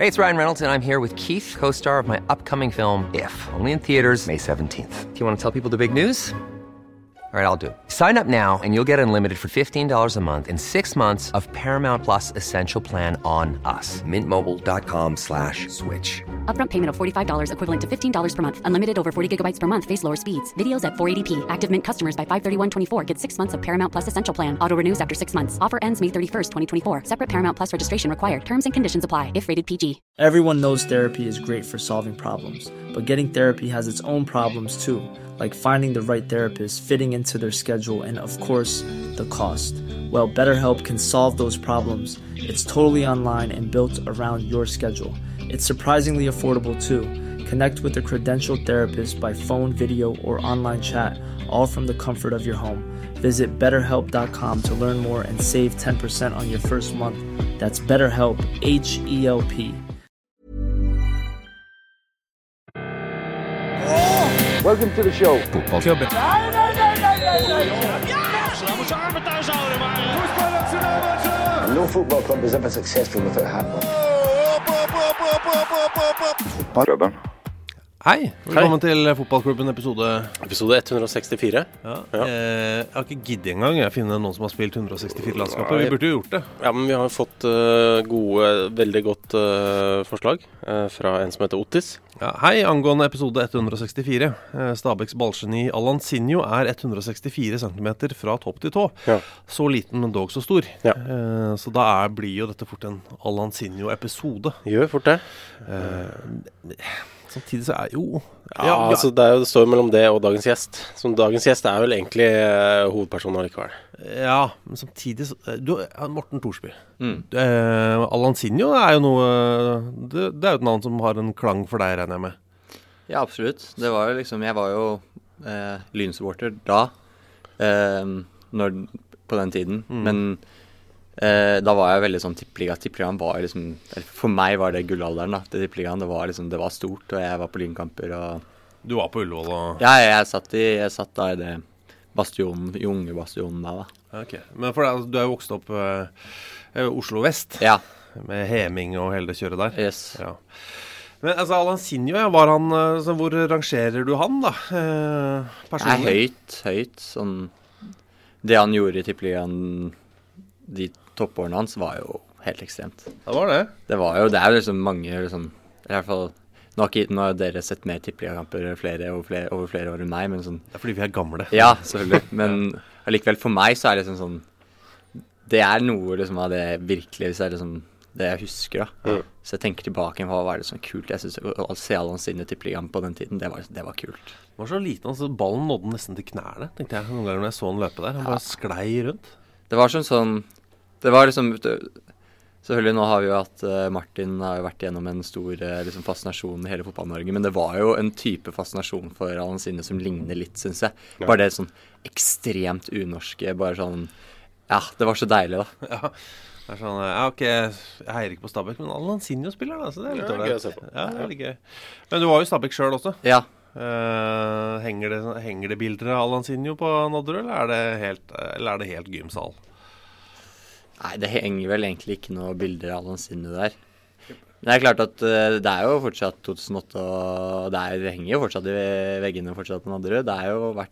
Hey, it's Ryan Reynolds, and I'm here with Keith, co-star of my upcoming film, If, only in theaters May 17th. Do you want to tell people the big news? All right, I'll do it. Sign up now and you'll get unlimited for $15 a month and 6 months of Paramount Plus Essential Plan on us. MintMobile.com/switch. Upfront payment of $45 equivalent to $15 per month. Unlimited over 40 gigabytes per month. Face lower speeds. Videos at 480p. Active Mint customers by 531.24 get 6 months of Paramount Plus Essential Plan. Auto renews after 6 months. Offer ends May 31st, 2024. Separate Paramount Plus registration required. Terms and conditions apply if rated PG. Everyone knows therapy is great for solving problems, but getting therapy has its own problems too, like finding the right therapist, fitting into their schedule, and of course, the cost. Well, BetterHelp can solve those problems. It's totally online and built around your schedule. It's surprisingly affordable too. Connect with a credentialed therapist by phone, video, or online chat, all from the comfort of your home. Visit BetterHelp.com to learn more and save 10% on your first month. That's BetterHelp, H-E-L-P. Welcome to the show. Fotballklubben. No football club is ever successful without hat on. Fotballklubben. Hei, velkommen til Fotballklubben episode 164. ja. Jeg har ikke giddet engang å finne noen som har spilt 164 landskaper. Vi burde jo gjort det. Ja, men vi har fått veldig godt forslag fra en som heter Otis. Ja, hei, angående episode 164. Stabæks ballgeni Alansinho er 164 cm fra topp til tå. Ja. Så liten, men dog så stor. Ja. Så da blir jo dette fort en Alansinho-episode. Gjør fort det. Samtidig så jo... Ja, altså det står mellom det og dagens gjest. Så dagens gjest er vel egentlig hovedpersonen allikevel. Ja, men samtidig så... Morten Thorsby. Alansinho er jo noe... Det er jo et navn som har en klang for deg, regner jeg med. Ja, absolutt. Det var jo liksom... Jeg var jo lynsupporter da, på den tiden. Men da var jeg veldig sånn tippeliga. Tippeligaen var liksom... For meg var det gullalderen da. Tippeligaen, det var liksom... Det var stort, og jeg var på lynkamper, og... Du var på Ullevål og... Ja, jeg satt da i det bastionen, i unge bastionen da. Ok, men for du er jo vokst opp Oslo Vest. Ja. Med Heming og hele det kjøret der. Yes. Ja. Men altså, Alansinho, var han... Så hvor rangerer du han da? Personlig? Høyt. Sånn... Det han gjorde i tippeligaen... De toppårene hans var jo helt ekstremt. Det var det? Det er jo liksom mange liksom, i hvert fall, nå har dere sett mer tippeligakamper over flere år enn meg, men sånn... Det er fordi vi er gamle. Ja, selvfølgelig. Men allikevel for meg så er det liksom sånn, det er noe liksom av det virkelig, så er det liksom det jeg husker da. Så jeg tenker tilbake, hva var det som kult? Jeg synes å se Alansinho tippeligaen på den tiden, det var kult. Det var så liten, altså ballen nådde nesten til knærne, tenkte jeg noen ganger når jeg så han løpe der. Han bare sklei rundt. Det var sånn det var liksom, selvfølgelig nå har vi jo at Martin har jo vært gjennom en stor liksom, fascinasjon i hele fotball-Norge, men det var jo en type fascinasjon for Alansinho som ligner litt, synes jeg. Bare det sånn ekstremt unorske, bare sånn, ja, det var så deilig da. Ja, det er sånn, ja ok, jeg heier ikke på Stabæk, men Alansinho spiller da, så det er litt gøy å se på. Ja, det er litt gøy. Men du var jo Stabæk selv også. Ja. Henger det bilder av Alansinho på Nadderud, eller er det helt gymsal? Nei, det henger vel egentlig ikke noe bilder av Alansinho der. Men det er klart at det er jo fortsatt 2008, og det henger jo fortsatt i veggene fortsatt på Nadderud. Det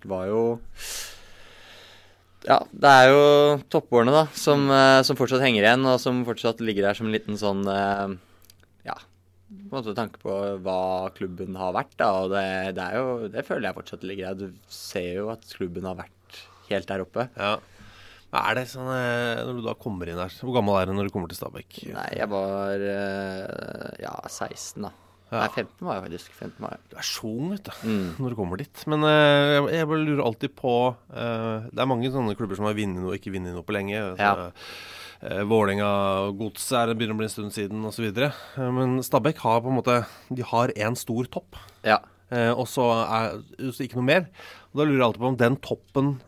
er jo toppårene da, som fortsatt henger igjen, og som fortsatt ligger der som en liten sånn, på en måte tanke på hva klubben har vært da, og det føler jeg fortsatt ligger der. Du ser jo at klubben har vært helt der oppe. Ja. Er det sånn, når du da kommer inn der, hvor gammel er du når du kommer til Stabæk? Nei, jeg var, 16 da. Ja. Nei, 15 var jeg faktisk, 15 var jeg. Du er så ung, vet du, når du kommer dit. Men jeg bare lurer alltid på, det er mange sånne klubber som har vunnet noe og ikke vunnet noe på lenge. Ja. Vålinga og Gods begynner å bli en stund siden, og så videre. Men Stabæk har på en måte, de har en stor topp. Ja. Og så ikke noe mer. Og da lurer jeg alltid på om den toppen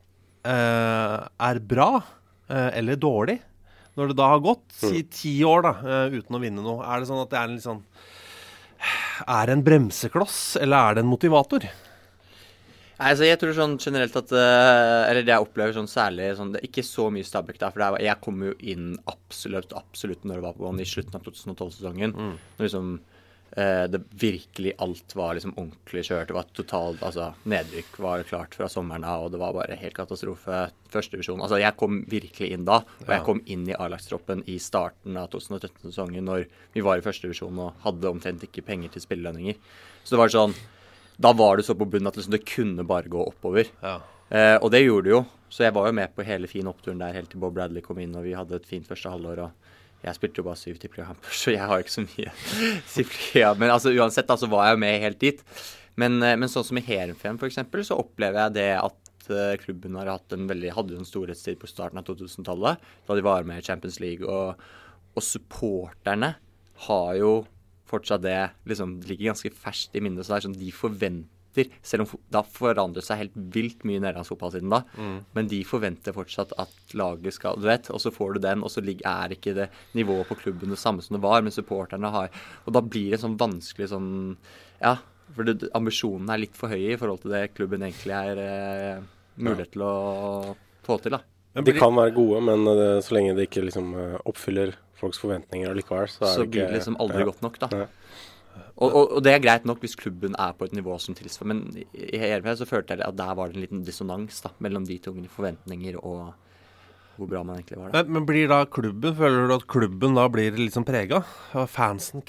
er bra eller dårlig når det da har gått 10 år da, uten å vinne noe. Er det sånn at det er en litt sånn, er det en bremsekloss eller er det en motivator? Altså, jeg tror sånn generelt at eller det jeg opplever sånn særlig sånn, det er ikke så mye Stabæk der, for jeg kom jo inn absolutt når det var på banen i slutten av 2012-sesongen. Når liksom det virkelig alt var liksom ordentlig kjørt. Det var totalt, altså nedrykk var klart fra sommeren av, og det var bare helt katastrofe. Første divisjon. Altså jeg kom virkelig inn da, og jeg kom inn i A-lagstroppen i starten av 2013-sesongen når vi var i første divisjon og hadde omtrent ikke penger til spillelønninger. Så det var sånn, da var det så på bunnen at liksom det kunne bare gå oppover. Og det gjorde det jo. Så jeg var jo med på hele fin oppturen der helt til Bob Bradley kom inn, og vi hadde et fint første halvår, og jeg spilte jo bare 7 tippligakamper, så jeg har ikke så mye tippliga. Men altså, uansett da, så var jeg jo med helt dit. Men sånn som i Heerenveen for eksempel, så opplever jeg det at klubben hadde jo en storhetstid på starten av 2000-tallet, da de var med i Champions League, og supporterne har jo fortsatt det, liksom, det ligger ganske ferskt i minnet, så det er sånn, de forventer, selv om da forandrer seg helt vilt mye nederlandsk fotball siden da, men de forventer fortsatt at laget skal, du vet, og så får du den, og så er ikke det nivået på klubben det samme som det var, men supporterne har, og da blir det sånn vanskelig sånn, ja, for ambisjonen er litt for høye i forhold til det klubben egentlig er mulighet til å få til da. De kan være gode, men så lenge det ikke liksom oppfyller folks forventninger allikevel, så blir det liksom aldri godt nok da. Og det er greit nok hvis klubben er på et nivå som tilsvarer, men i Heerenveen så følte jeg at der var det en liten dissonans da, mellom de to forventninger og hvor bra man egentlig var da. Men blir da klubben, føler du at klubben da blir litt sånn preget? Fansen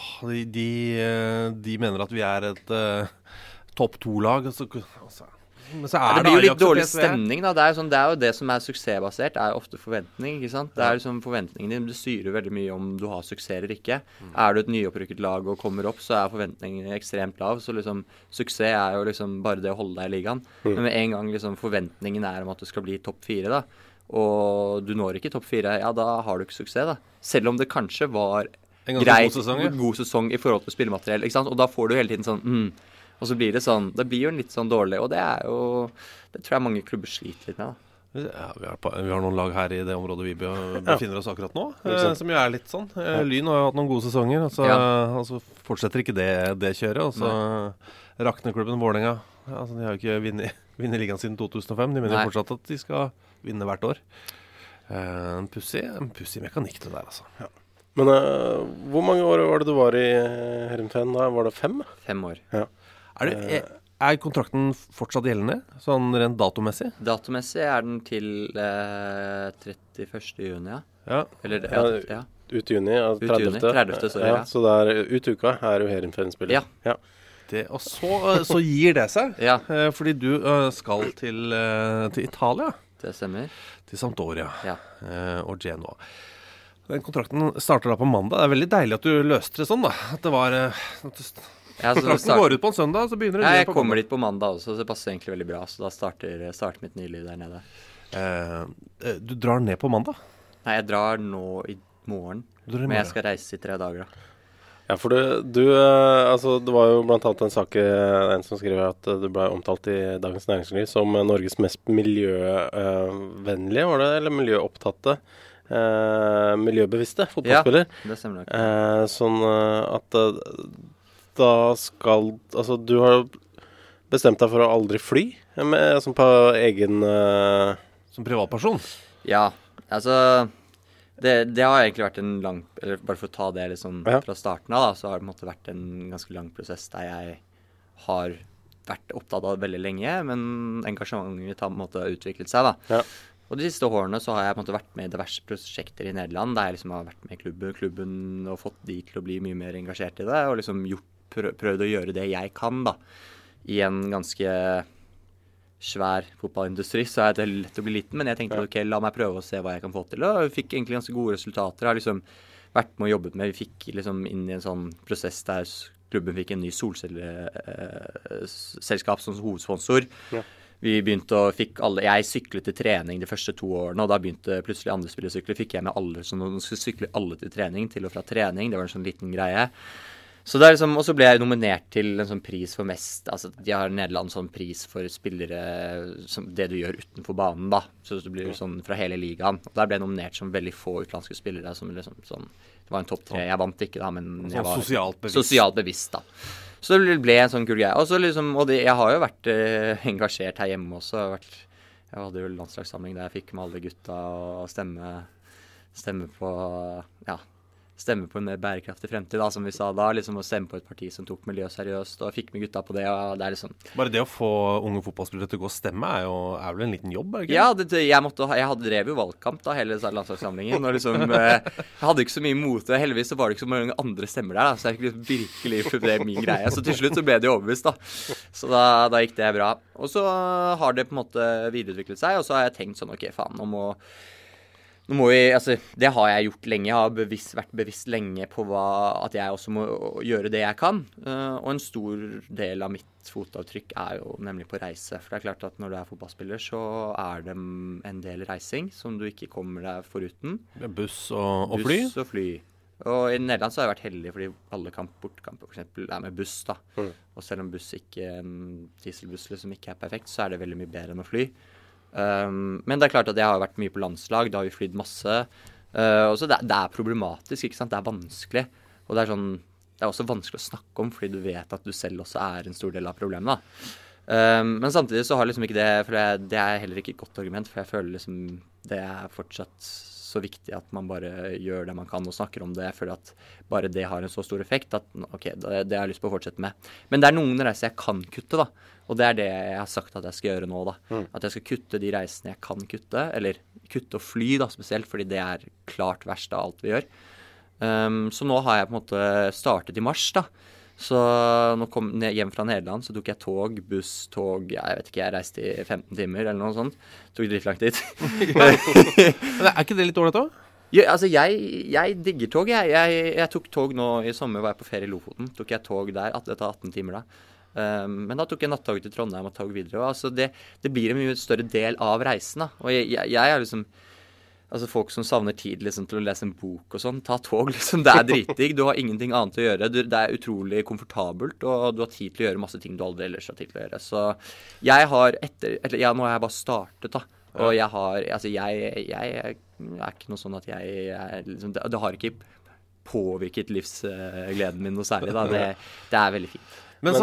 de mener at vi er et topp 2-lag, men så det blir jo litt dårlig stemning da. Det er jo det som er suksessbasert, er ofte forventning, ikke sant? Det er liksom forventningene dine, du styrer veldig mye om du har suksess eller ikke. Er du et nyopprykket lag og kommer opp, så er forventningene ekstremt lav, så liksom suksess er jo liksom bare det å holde deg i ligaen. Men med en gang liksom forventningen er om at du skal bli topp 4 da, og du når ikke topp 4, ja da har du ikke suksess da. Selv om det kanskje var greit, god sesong i forhold til spillemateriell, ikke sant? Og da får du hele tiden sånn, og så blir det sånn, det blir jo litt sånn dårlig, og det er jo, det tror jeg mange klubber sliter litt med da. Ja, vi har noen lag her i det området vi befinner oss akkurat nå, som jo er litt sånn. Lyn har jo hatt noen gode sesonger, og så fortsetter ikke det kjøret, og så rakner klubben Vålerenga. Altså, de har jo ikke vinnet ligaen siden 2005, de mener jo fortsatt at de skal vinne hvert år. En pussig mekanikk det der, altså. Ja. Men hvor mange år var det du var i Heerenveen da? Var det 5? 5 år. Ja. Er kontrakten fortsatt gjeldende, sånn rent datomessig? Datomessig er den til 31. juni, ja. Eller, ja. Ut juni, 30. sorry, ja. Så det er ut uka, er jo Heerenveen-spiller. Ja. Og så gir det seg, ja. Fordi du skal til Italia. Det stemmer. Til Sampdoria og Genoa. Den kontrakten starter da på mandag. Det er veldig deilig at du løste det sånn da. At det var... kontrakten går ut på en søndag, så begynner det jeg kommer dit på mandag også, så det passer egentlig veldig bra. Så da starter mitt nye liv der nede. Du drar ned på mandag? Nei, jeg drar nå i morgen. Men jeg skal reise i 3 dager da. Ja, for altså, det var jo blant annet en som skrev at du ble omtalt i Dagens Næringsliv som Norges mest miljøvennlige, var det? Eller miljøopptatte? Miljøbevisste fotballspiller. Ja, det stemmer nok. Sånn at da skal, altså du har bestemt deg for å aldri fly som på egen som privatperson? Ja, altså det har egentlig vært en lang, eller bare for å ta det liksom fra starten av da, så har det måtte vært en ganske lang prosess der jeg har vært opptatt av det veldig lenge, men engasjementet har på en måte utviklet seg da. Ja. Og de siste årene så har jeg på en måte vært med i diverse prosjekter i Nederland, der jeg liksom har vært med i klubben og fått de til å bli mye mer engasjert i det, og liksom prøvd å gjøre det jeg kan da, i en ganske svær fotballindustri, så er det lett å bli liten, men jeg tenkte ok, la meg prøve å se hva jeg kan få til, og jeg fikk egentlig ganske gode resultater. Jeg har liksom vært med og jobbet med, vi fikk liksom inn i en sånn prosess der klubben fikk en ny solcelleselskap som hovedsponsor. Ja. Vi begynte jeg syklet til trening de første 2 årene, og da begynte plutselig andre spillersykler, fikk jeg med alle, så nå skulle sykle alle til trening, til og fra trening, det var en sånn liten greie. Så det liksom, og så ble jeg nominert til en sånn pris for mest, altså de har i Nederland sånn pris for spillere, som det du gjør utenfor banen da, så det blir sånn fra hele ligaen, og der ble jeg nominert som veldig få utenlandske spillere, som liksom sånn, det var en topp 3, jeg vant ikke da, men jeg var sosialt bevisst da. Så det ble en sånn kul greie. Og så liksom, jeg har jo vært engasjert her hjemme også. Jeg hadde jo landslagssamling der jeg fikk med alle gutta og stemme på en mer bærekraftig fremtid, da, som vi sa da. Liksom å stemme på et parti som tok miljø seriøst, og fikk med gutta på det. Og det er liksom Bare det å få unge fotballspillere til å gå og stemme er vel en liten jobb, er det ikke? Ja, jeg drev jo valgkamp da, hele landslagssamlingen, og liksom, jeg hadde ikke så mye mote. Heldigvis så var det ikke så mange andre stemmer der, da, så jeg fikk liksom virkelig prøvde min greie. Så til slutt så ble det overbevist, da. Så da gikk det bra. Og så har det på en måte videreutviklet seg, og så har jeg tenkt sånn, ok, faen, nå må vi, altså, det har jeg gjort lenge. Jeg har vært bevisst lenge på at jeg også må gjøre det jeg kan. Og en stor del av mitt fotavtrykk er jo nemlig på reise. For det er klart at når du er fotballspiller, så er det en del reising som du ikke kommer deg foruten. Buss og fly? Buss og fly. Og i Nederland så har jeg vært heldig, fordi alle bortkamper for eksempel er med buss, da. Og selv om buss ikke, en dieselbuss liksom ikke er perfekt, så er det veldig mye bedre enn å fly. Men det er klart at jeg har vært mye på landslag, da har vi flydd masse, og så det er problematisk, ikke sant, det er vanskelig, og det er også vanskelig å snakke om, fordi du vet at du selv også er en stor del av problemet, da. Men samtidig så har liksom ikke det, for det er heller ikke et godt argument, for jeg føler liksom det er fortsatt så viktig at man bare gjør det man kan og snakker om det. Jeg føler at bare det har en så stor effekt at ok, det har jeg lyst på å fortsette med. Men det er noen reiser jeg kan kutte, da. Og det er det jeg har sagt at jeg skal gjøre nå, da. At jeg skal kutte de reisene jeg kan kutte, eller kutte og fly, da, spesielt, fordi det er klart verst av alt vi gjør. Så nå har jeg på en måte startet i mars, da. Så nå kom jeg hjem fra Nederland, så tok jeg tog, jeg vet ikke, jeg reiste i 15 timer eller noe sånt. Tok det litt lang tid. Men er ikke det litt dårlig da? Ja, altså jeg digger tog. Jeg tok tog nå i sommer, var jeg på ferie i Lofoten. Tok jeg tog der, det tar 18 timer da. Men da tok jeg nattog til Trondheim og tog videre. Og altså det blir en mye større del av reisen, da. Og jeg er liksom... Altså folk som savner tid liksom, til å lese en bok og sånn, ta tog liksom, det er dritdigg, du har ingenting annet å gjøre, det er utrolig komfortabelt, og du har tid til å gjøre masse ting du aldri ellers har tid til å gjøre. Så jeg har nå har jeg bare startet da, og jeg er ikke noe sånn at liksom, det har ikke påvirket livsgleden min noe særlig da, det er veldig fint. Men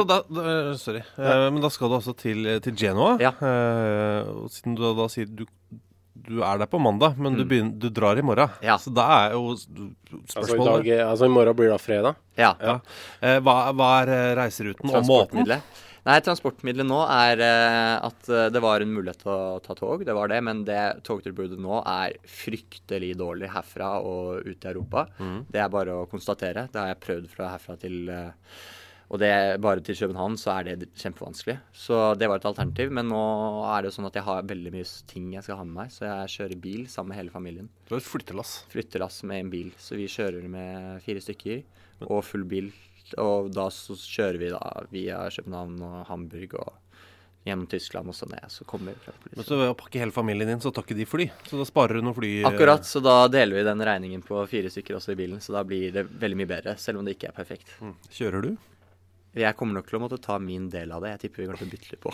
da skal du altså til Genoa, og siden du da sier du er der på mandag, men du drar i morgen. Ja. Så da er jo spørsmålet... Altså i morgen blir det fredag? Ja. Hva er reiseruten og måten? Nei, transportmiddelet nå er at det var en mulighet til å ta tog, det var det, men det togtilbudet nå er fryktelig dårlig herfra og ut i Europa. Det er bare å konstatere. Det har jeg prøvd fra herfra til... Og det bare til København så er det kjempevanskelig. Så det var et alternativ, men nå er det sånn at jeg har veldig mye ting jeg skal ha med meg, så jeg kjører bil sammen med hele familien. Du har et flyttelass? Flyttelass med en bil, så vi kjører med 4 stykker og full bil. Og da så kjører vi da via København og Hamburg og gjennom Tyskland og så ned, så kommer vi fra polisen. Men så ved å pakke hele familien din, så tar ikke de fly, så da sparer du noen fly... Akkurat, så da deler vi den regningen på 4 stykker også i bilen, så da blir det veldig mye bedre, selv om det ikke er perfekt. Kjører du? Jeg kommer nok til å måtte ta min del av det. Jeg tipper vi kan til å bytte litt på.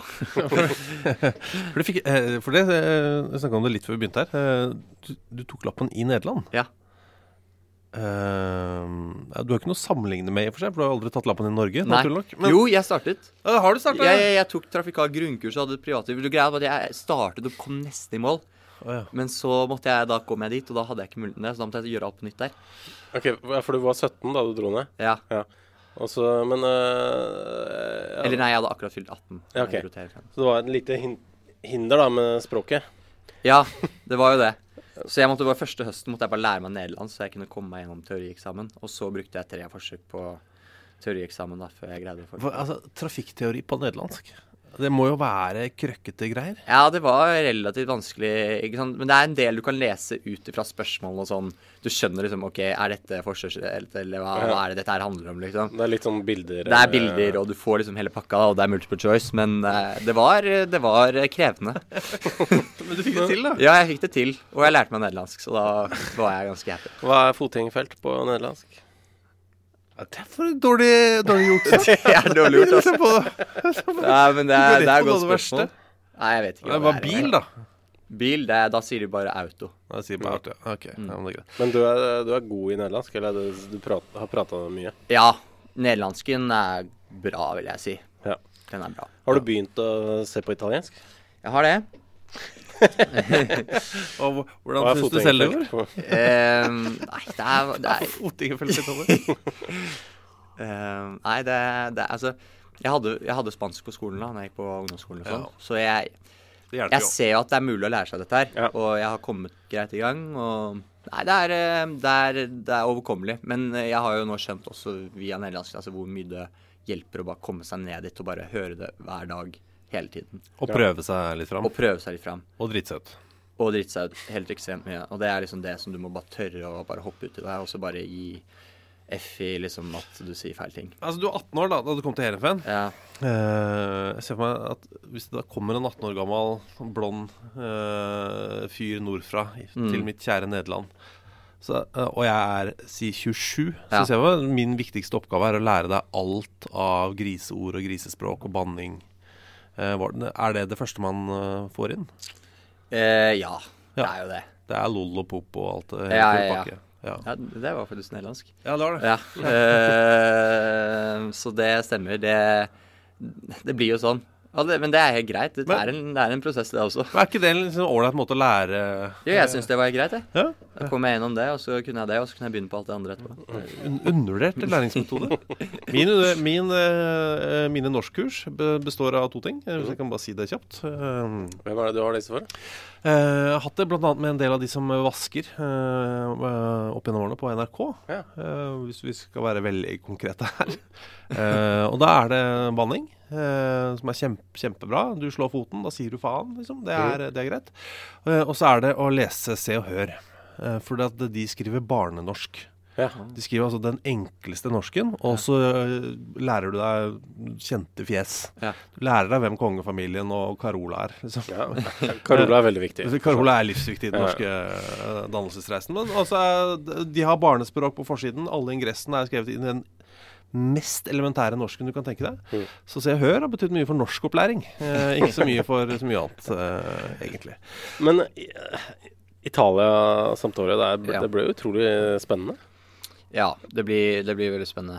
For det, jeg snakket om det litt før vi begynte her. Du tok lappen i Nederland. Ja. Du har ikke noe å sammenligne med i og for seg, for du har aldri tatt lappen i Norge, Nei. naturlig nok. Men... Jo, jeg startet. Har du startet? Jeg tok trafikal grunnkurs og hadde et privatliv. Det greia var at jeg startet og kom nesten i mål. Men så måtte jeg da komme dit, og da hadde jeg ikke mulighet, så da måtte jeg gjøre alt på nytt der. Ok, for du var 17 da du dro ned? Ja. Også, men Eller nei, jeg hadde akkurat fylt 18. Ok, så det var et lite hinder da med språket? Ja, det var jo det. Så jeg måtte bare første høsten måtte jeg bare lære meg nederland, så jeg kunne komme meg gjennom teorieksamen. Og så brukte jeg 3 forsøk på teorieksamen da, før jeg greide å få det. Altså, trafikkteori på nederlandsk? Det må jo være krøkkete greier. Ja, det var relativt vanskelig, ikke sant? Men det er en del du kan lese ut fra spørsmål og sånn. Du skjønner liksom, ok, er dette forsøksrett, eller hva er det dette her handler om, liksom? Det er litt sånn bilder. Det er bilder, og du får liksom hele pakka, og det er multiple choice, men det var krevende. Men du fikk det til, da? Ja, jeg fikk det til, og jeg lærte meg nederlandsk, så da var jeg ganske happy. Hva er fotgjengerfelt på nederlandsk? Ja, det er for dårlig gjort. Det er dårlig gjort, altså. Nei, men det er godt spørsmål. Nei, jeg vet ikke. Det var bil, da? Bil, da sier du bare auto. Da sier du bare auto, ja. Ok, ja, men det er greit. Men du er god i nederlandsk, eller du har pratet mye? Ja, nederlandsken er bra, vil jeg si. Ja. Den er bra. Har du begynt å se på italiensk? Jeg har det. Og hvordan synes du selv det går? Nei, det er Fotingefeltet Italien. Nei, det er altså jeg hadde spansk på skolen da når jeg gikk på ungdomsskolen og sånn. Så jeg ser jo at det er mulig å lære seg dette her. Og jeg har kommet greit i gang. Og nei, det er overkommelig. Men jeg har jo nå skjønt også via nederlandsk altså hvor mye det hjelper å bare komme seg ned dit og bare høre det hver dag hele tiden. Og prøve seg litt fram. Og drite seg ut. Og drite seg ut helt ekstremt mye. Og det er liksom det som du må bare tørre å bare hoppe ut i det, og så bare gi F i liksom at du sier feil ting. Altså du var 18 år da du kom til Heerenveen. Ja. Jeg ser for meg at hvis det da kommer en 18 år gammel blond fyr nordfra til mitt kjære Nederland, og jeg er si 27, så ser jeg for meg min viktigste oppgave er å lære deg alt av griseord og grisespråk og banning. Er det første man får inn? Ja, det er jo det. Det er lol og pop og alt det. Ja, det var faktisk nederlandsk. Ja, det var det. Ja. Så det stemmer. Det blir jo sånn. Ja, men det er helt greit. Det er en prosess, det også. Men er ikke det en liksom ålreit måte å lære? Jo, jeg synes det var greit, jeg. Ja? Da kom jeg innom det, og så kunne jeg det, og så kunne jeg begynne på alt det andre etterpå. Undervurdert læringsmetode. Mine norskkurs består av 2 ting. Hvis jeg kan bare si det kjapt. Hvem er det du har disse for? Jeg har hatt det blant annet med en del av de som vasker opp gjennom årene på NRK. Ja. Hvis vi skal være veldig konkrete her. Og da er det banning. Som er kjempebra. Du slår foten, da sier du faen liksom. Det er greit. Og så er det å lese Se og Hør, fordi at de skriver barnenorsk. De skriver altså den enkleste norsken, og så lærer du deg kjente fjes. Du lærer deg hvem kongefamilien og Carola er liksom. Carola er veldig viktig. Carola er livsviktig i den norske dannelsesreisen. Men også de har barnespråk på forsiden. Alle ingressene er skrevet inn i den mest elementære norsken du kan tenke deg. Så Se og Hør har betydd mye for norskopplæring. Ikke så mye for så mye annet, egentlig. Men Italia Sampdoria, det ble utrolig spennende. Ja, det blir veldig spennende.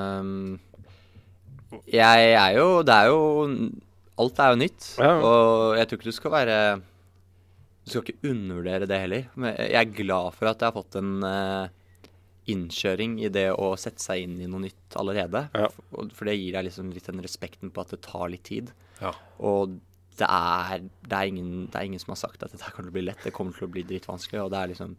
Alt er jo nytt, og jeg tror ikke du skal ikke undervurdere det heller. Men jeg er glad for at jeg har fått en innkjøring i det å sette seg inn i noe nytt allerede. For det gir deg liksom litt den respekten på at det tar litt tid. Og det er ingen som har sagt at dette kan bli lett. Det kommer til å bli dritvanskelig, og det er liksom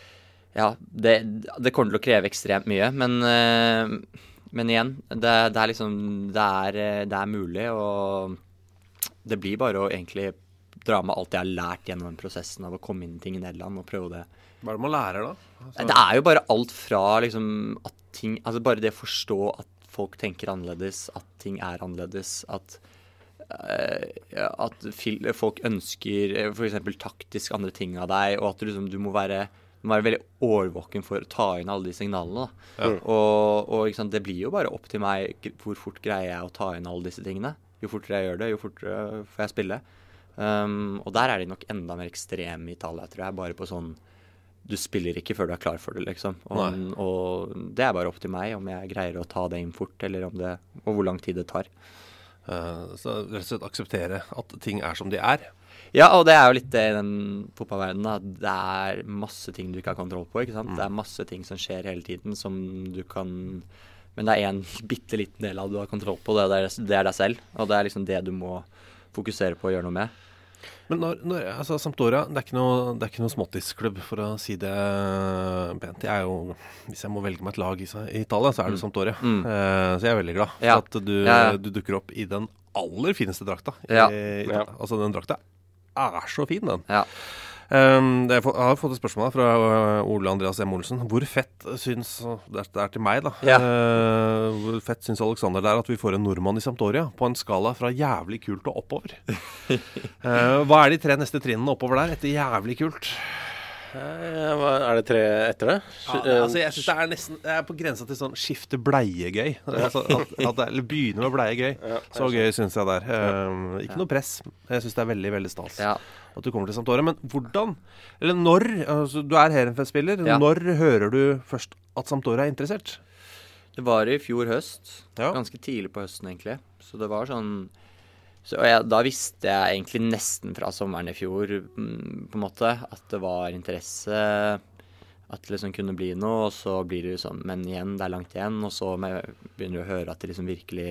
det kommer til å kreve ekstremt mye, men igjen, det er liksom det er mulig, og det blir bare å egentlig dra med alt jeg har lært gjennom den prosessen av å komme inn i ting i Nederland og prøve det. Hva er det man lærer da? Det er jo bare alt fra liksom at ting, altså bare det å forstå at folk tenker annerledes, at ting er annerledes, at folk ønsker for eksempel taktisk andre ting av deg, og at du må være veldig årvåken for å ta inn alle de signalene. Og ikke sant, det blir jo bare opp til meg hvor fort greier jeg å ta inn alle disse tingene. Jo fortere jeg gjør det, jo fortere får jeg spille. Og der er de nok enda mer ekstreme i Italia, tror jeg. Bare på sånn, du spiller ikke før du er klar for det, liksom. Og det er bare opp til meg om jeg greier å ta det inn fort, eller og hvor lang tid det tar. Så rett og slett akseptere at ting er som de er. Ja, og det er jo litt det i den fotballverdenen, at det er masse ting du ikke har kontroll på, ikke sant? Det er masse ting som skjer hele tiden som du kan... Men det er en bitteliten del av du har kontroll på, det er deg selv, og det er liksom det du må fokusere på å gjøre noe med. Men altså Sampdoria, det er ikke noe småttisklubb, for å si det pent. Hvis jeg må velge meg et lag i Italia, så er det Sampdoria. Så jeg er veldig glad for at du dukker opp i den aller fineste drakta. Altså den drakta er så fin, den. Jeg har fått et spørsmål fra Ole Andreas M. Olsen. Hvor fett syns, det er til meg da, hvor fett syns Alexander det er at vi får en nordmann i Sampdoria på en skala fra jævlig kult og oppover? Hva er de 3 neste trinnene oppover der etter jævlig kult? Er det 3 etter det? Altså jeg synes det er på grensa til sånn skifte bleie gøy. Altså, eller begynne med bleie gøy. Så gøy synes jeg det er. Ikke noe press. Jeg synes det er veldig, veldig stas at du kommer til Sampdoria. Men hvordan, eller når, altså, du er Heerenveen-spiller, når hører du først at Sampdoria er interessert? Det var i fjor høst, ganske tidlig på høsten egentlig. Så det var sånn, da visste jeg egentlig nesten fra sommeren i fjor, på en måte, at det var interesse, at det liksom kunne bli noe, og så blir det jo sånn, men igjen, det er langt igjen, og så begynner du å høre at det liksom virkelig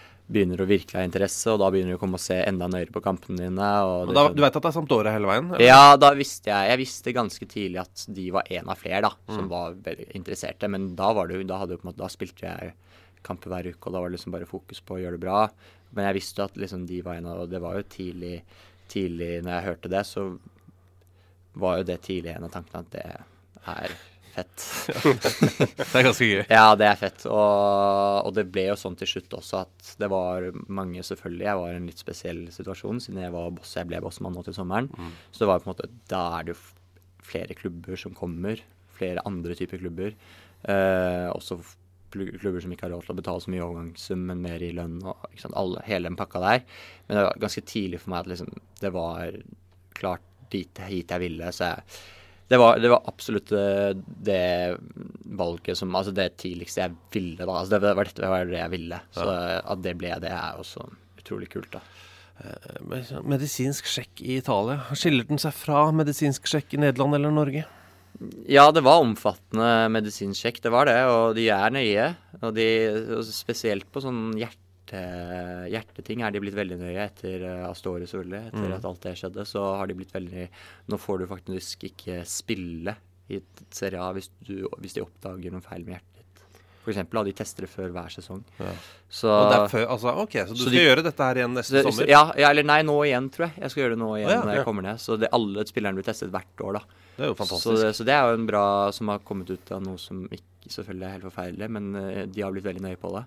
ha interesse, og da begynner du å komme og se enda nøyere på kampene dine. Og du vet at det er Sampdoria hele veien? Eller? Ja, da visste jeg visste ganske tidlig at de var en av flere da, som var veldig interesserte, men da spilte jeg kamper hver uke, og da var det liksom bare fokus på å gjøre det bra. Men jeg visste at liksom de var en av, og det var jo tidlig når jeg hørte det, så var jo det tidlig en av tankene at det er fett. Det er ganske gøy. Ja, det er fett, og det ble jo sånn til slutt også at det var mange, selvfølgelig, jeg var i en litt spesiell situasjon, siden jeg ble bossmann nå til sommeren, så det var på en måte, da er det jo flere klubber som kommer, flere andre typer klubber, også klubber som ikke har råd til å betale så mye overgangssum, men mer i lønn, og ikke sant, hele den pakka der, men det var ganske tidlig for meg at liksom, det var klart hit jeg ville, så det var absolutt det valget som, altså det tidligste jeg ville da, altså det var det jeg ville, så at det ble det er også utrolig kult da. Medisinsk sjekk i Italia, skiller den seg fra medisinsk sjekk i Nederland eller Norge? Ja, det var omfattende medisinsk sjekk, det var det, og de er nøye, og spesielt på sånn hjerteting er de blitt veldig nøye etter Astore selvfølgelig, etter at alt det skjedde, så har de blitt veldig, nå får du faktisk ikke spille i Serie A hvis de oppdager noen feil med hjertet ditt. For eksempel, de tester det før hver sesong. Ja. Så, og det er før, altså, ok, så du skal gjøre dette her igjen neste sommer? Ja, eller nei, nå igjen tror jeg skal gjøre det nå igjen når jeg kommer ned, så alle spillerne blir testet hvert år da. Det er jo fantastisk. Så det er jo en bra som har kommet ut av noe som ikke selvfølgelig er helt forferdelig, men de har blitt veldig nøye på det.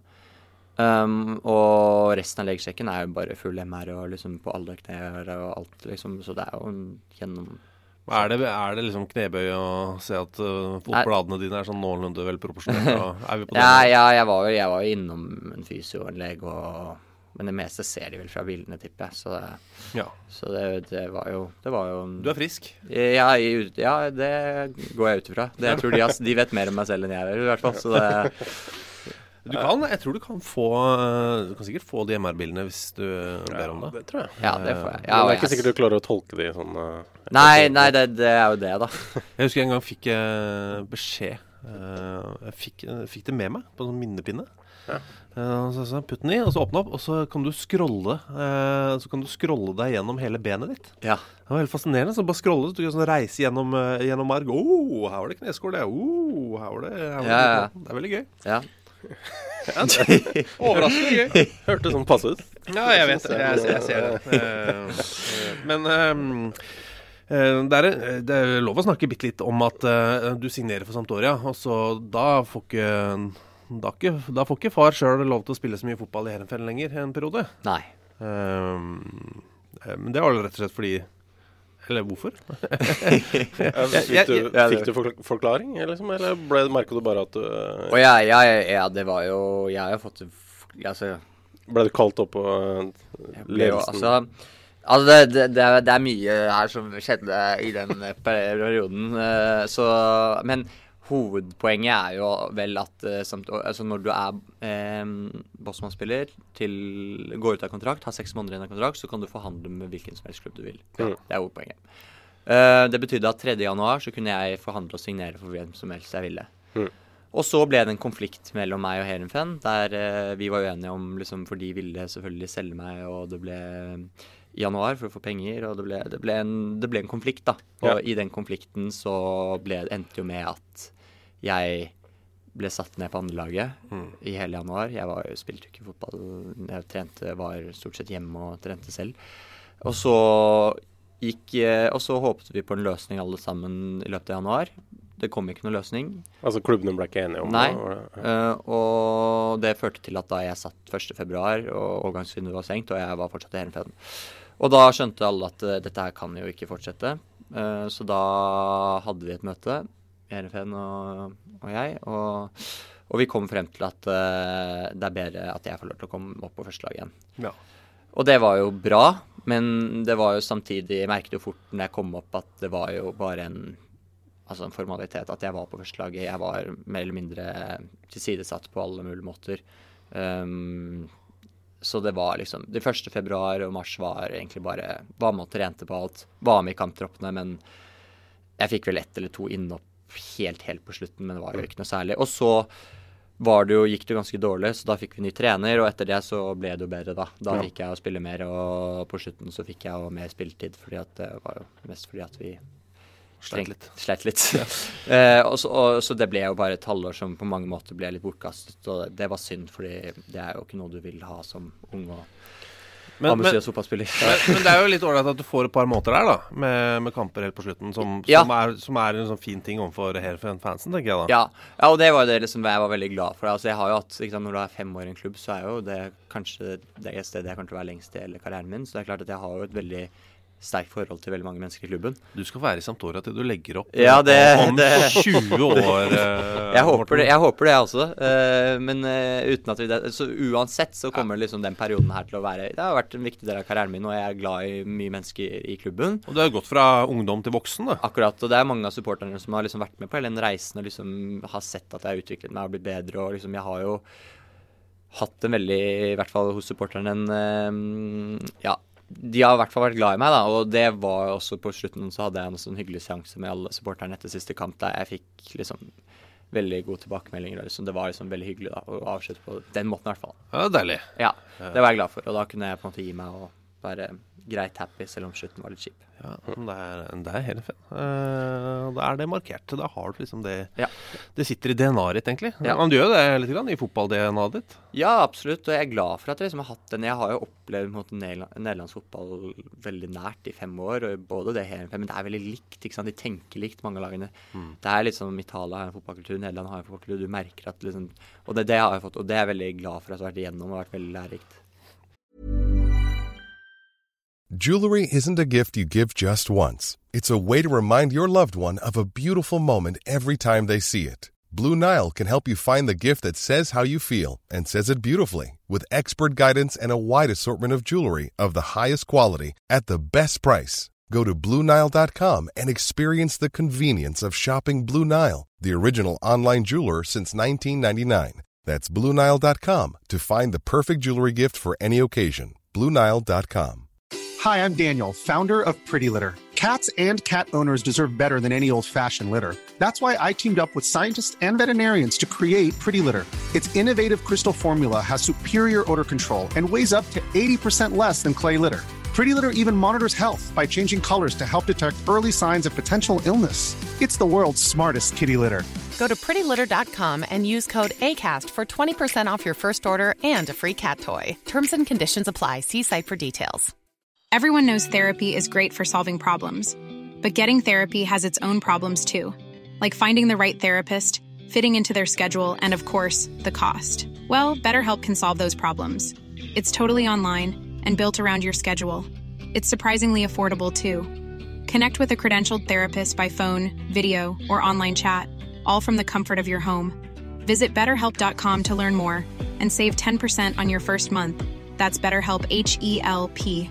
Og resten av legesjekken er jo bare full MR og liksom på alle knær og alt liksom, så det er jo gjennom. Er det liksom knebøy å se at fotbladene dine er sånn noenlunde vel proporsjonert? Er vi på det? Ja, jeg var jo innom en fysio og en lege, men det meste ser de vel fra bildene, tipper jeg. Så det var jo Du er frisk? Ja, det går jeg ut ifra. Jeg tror de vet mer om meg selv enn jeg gjør, i hvert fall, så det jeg tror du kan sikkert få de MR-bildene hvis du ber om det. Det tror jeg. Ja, det får jeg. Men det er ikke sikkert du klarer å tolke de sånn. Nei, det er jo det da. Jeg husker en gang fikk beskjed. Jeg fikk det med meg på en sånn minnepinne. Så putt den i, og så åpne opp, og så kan du scrolle deg gjennom hele benet ditt. Ja. Det var helt fascinerende, så bare scrolle, så du kan sånn reise gjennom marg. Her var det kneskål, det. Her var det. Det er veldig gøy. Ja. Overraskende gøy. Hørte sånn passe ut. Ja, jeg vet det. Jeg ser det. Men det er lov å snakke bitte litt om at du signerer for Sampdoria, og så da får ikke far selv lov til å spille så mye fotball i Heerenveen lenger en periode. Nei. Men det var rett og slett fordi, eller hvorfor? Fikk du forklaring, eller merket du bare at du ja, det var jo, jeg har fått altså, ble du kalt opp på ledelsen? Det er mye her som skjedde i den perioden, men hovedpoenget er jo vel at altså når du er bossmannsspiller går ut av kontrakt, har 6 måneder igjen av kontrakt, så kan du forhandle med hvilken som helst klubb du vil. Det er hovedpoenget. Det betydde at 3. januar så kunne jeg forhandle og signere for hvem som helst jeg ville. Og så ble det en konflikt mellom meg og Heerenveen, der vi var uenige om, liksom, for de ville selvfølgelig selge meg, og det ble i januar for å få penger, og det ble en konflikt da. Og i den konflikten så endte jo med at jeg ble satt ned på andrelaget i hele januar. Jeg spilte jo ikke fotball, jeg var stort sett hjemme og trente selv. Og så håpet vi på en løsning alle sammen i løpet av januar. Det kom ikke noen løsning. Altså klubbene ble ikke enige om det? Nei, og det førte til at da jeg satt 1. februar, og overgangsvinduet var stengt, og jeg var fortsatt i Heerenveen. Og da skjønte alle at dette her kan jo ikke fortsette. Så da hadde vi et møte, Heerenveen og jeg, og vi kom frem til at det er bedre at jeg får lov til å komme opp på første lag igjen. Ja. Og det var jo bra, men det var jo samtidig, jeg merket jo fort når jeg kom opp at det var jo bare altså en formalitet at jeg var på førstelaget. Jeg var mer eller mindre tilsidesatt på alle mulige måter. Så det var liksom, de 1. februar og mars var egentlig bare, var med og trente på alt, var med i kamptroppene, men jeg fikk vel 1 eller 2 innopp helt på slutten, men det var jo ikke noe særlig. Og så gikk det ganske dårlig, så da fikk vi ny trener, og etter det så ble det jo bedre da. Da fikk jeg å spille mer, og på slutten så fikk jeg jo mer spilletid, fordi at det var jo mest fordi at vi slett litt. Så det ble jo bare et halvår som på mange måter ble litt bortkastet, og det var synd, fordi det er jo ikke noe du vil ha som ung og ambisiøs fotballspiller. Men det er jo litt ålreit at du får et par måter der da, med kamper helt på slutten, som er en sånn fin ting overfor hele fansen, tenker jeg da. Ja, og det var det liksom jeg var veldig glad for. Altså jeg har jo hatt, når du er 5 år i en klubb, så er jo det kanskje det stedet jeg kommer til å være lengst i hele karrieren min, så det er klart at jeg har jo et veldig sterkt forhold til veldig mange mennesker i klubben. Du skal være i Sampdoria til du legger opp om 20 år. Jeg håper det også. Men uten at så uansett så kommer liksom den perioden her til å være, det har vært en viktig del av karrieren min, og jeg er glad i mye mennesker i klubben. Og det har gått fra ungdom til voksen da. Akkurat, og det er mange av supporterne som har liksom vært med på hele den reisen, og liksom har sett at jeg har utviklet meg og blitt bedre, og liksom jeg har jo hatt en veldig, i hvert fall hos supporterne, de har i hvert fall vært glad i meg da, og det var også på slutten, så hadde jeg en sånn hyggelig seanse med alle supporterne etter siste kamp, der jeg fikk liksom veldig gode tilbakemeldinger, og liksom, det var liksom veldig hyggelig da, å avslutte på den måten i hvert fall. Ja, det er deilig. Ja, det var jeg glad for, og da kunne jeg på en måte gi meg og være greit happy, selv om slutten var litt kjip. Ja, det er helt fint. Da er det markert, da har du liksom det, det sitter i DNA-et ditt egentlig. Ja. Men du gjør det litt grann i fotball-DNA-et ditt? Ja, absolutt, og jeg er glad for at jeg liksom har hatt den. Jeg har jo opplevd nederlandsk fotball veldig nært i 5 år, og både det her, men det er veldig likt, ikke sant? De tenker likt, mange lagene. Det er litt sånn, Italia har en fotballkultur, Nederland har en fotballkultur, du merker at liksom, og det har jeg fått, og det er jeg veldig glad for at jeg har vært igjennom, og vært veldig lærerikt. Jewelry isn't a gift you give just once. It's a way to remind your loved one of a beautiful moment every time they see it. Blue Nile can help you find the gift that says how you feel and says it beautifully, with expert guidance and a wide assortment of jewelry of the highest quality at the best price. Go to BlueNile.com and experience the convenience of shopping Blue Nile, the original online jeweler since 1999. That's BlueNile.com to find the perfect jewelry gift for any occasion. BlueNile.com. Hi, I'm Daniel, founder of Pretty Litter. Cats and cat owners deserve better than any old-fashioned litter. That's why I teamed up with scientists and veterinarians to create Pretty Litter. Its innovative crystal formula has superior odor control and weighs up to 80% less than clay litter. Pretty Litter even monitors health by changing colors to help detect early signs of potential illness. It's the world's smartest kitty litter. Go to prettylitter.com and use code ACAST for 20% off your first order and a free cat toy. Terms and conditions apply. See site for details. Everyone knows therapy is great for solving problems, but getting therapy has its own problems too, like finding the right therapist, fitting into their schedule, and of course, the cost. Well, BetterHelp can solve those problems. It's totally online and built around your schedule. It's surprisingly affordable too. Connect with a credentialed therapist by phone, video, or online chat, all from the comfort of your home. Visit BetterHelp.com to learn more and save 10% on your first month. That's BetterHelp, H-E-L-P.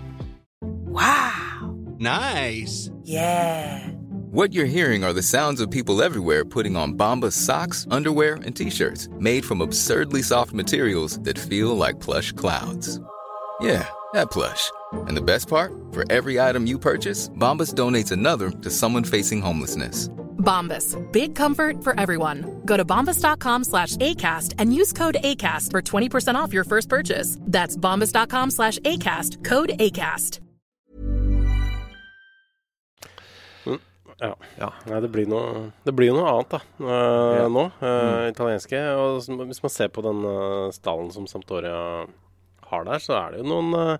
Wow. Nice. Yeah. What you're hearing are the sounds of people everywhere putting on Bombas socks, underwear, and T-shirts made from absurdly soft materials that feel like plush clouds. Yeah, that plush. And the best part? For every item you purchase, Bombas donates another to someone facing homelessness. Bombas. Big comfort for everyone. Go to bombas.com/ACAST and use code ACAST for 20% off your first purchase. That's bombas.com/ACAST. Code ACAST. Ja. Nei, det blir jo noe annet da nå, italienske, og hvis man ser på den stallen som Sampdoria har der, så er det jo noen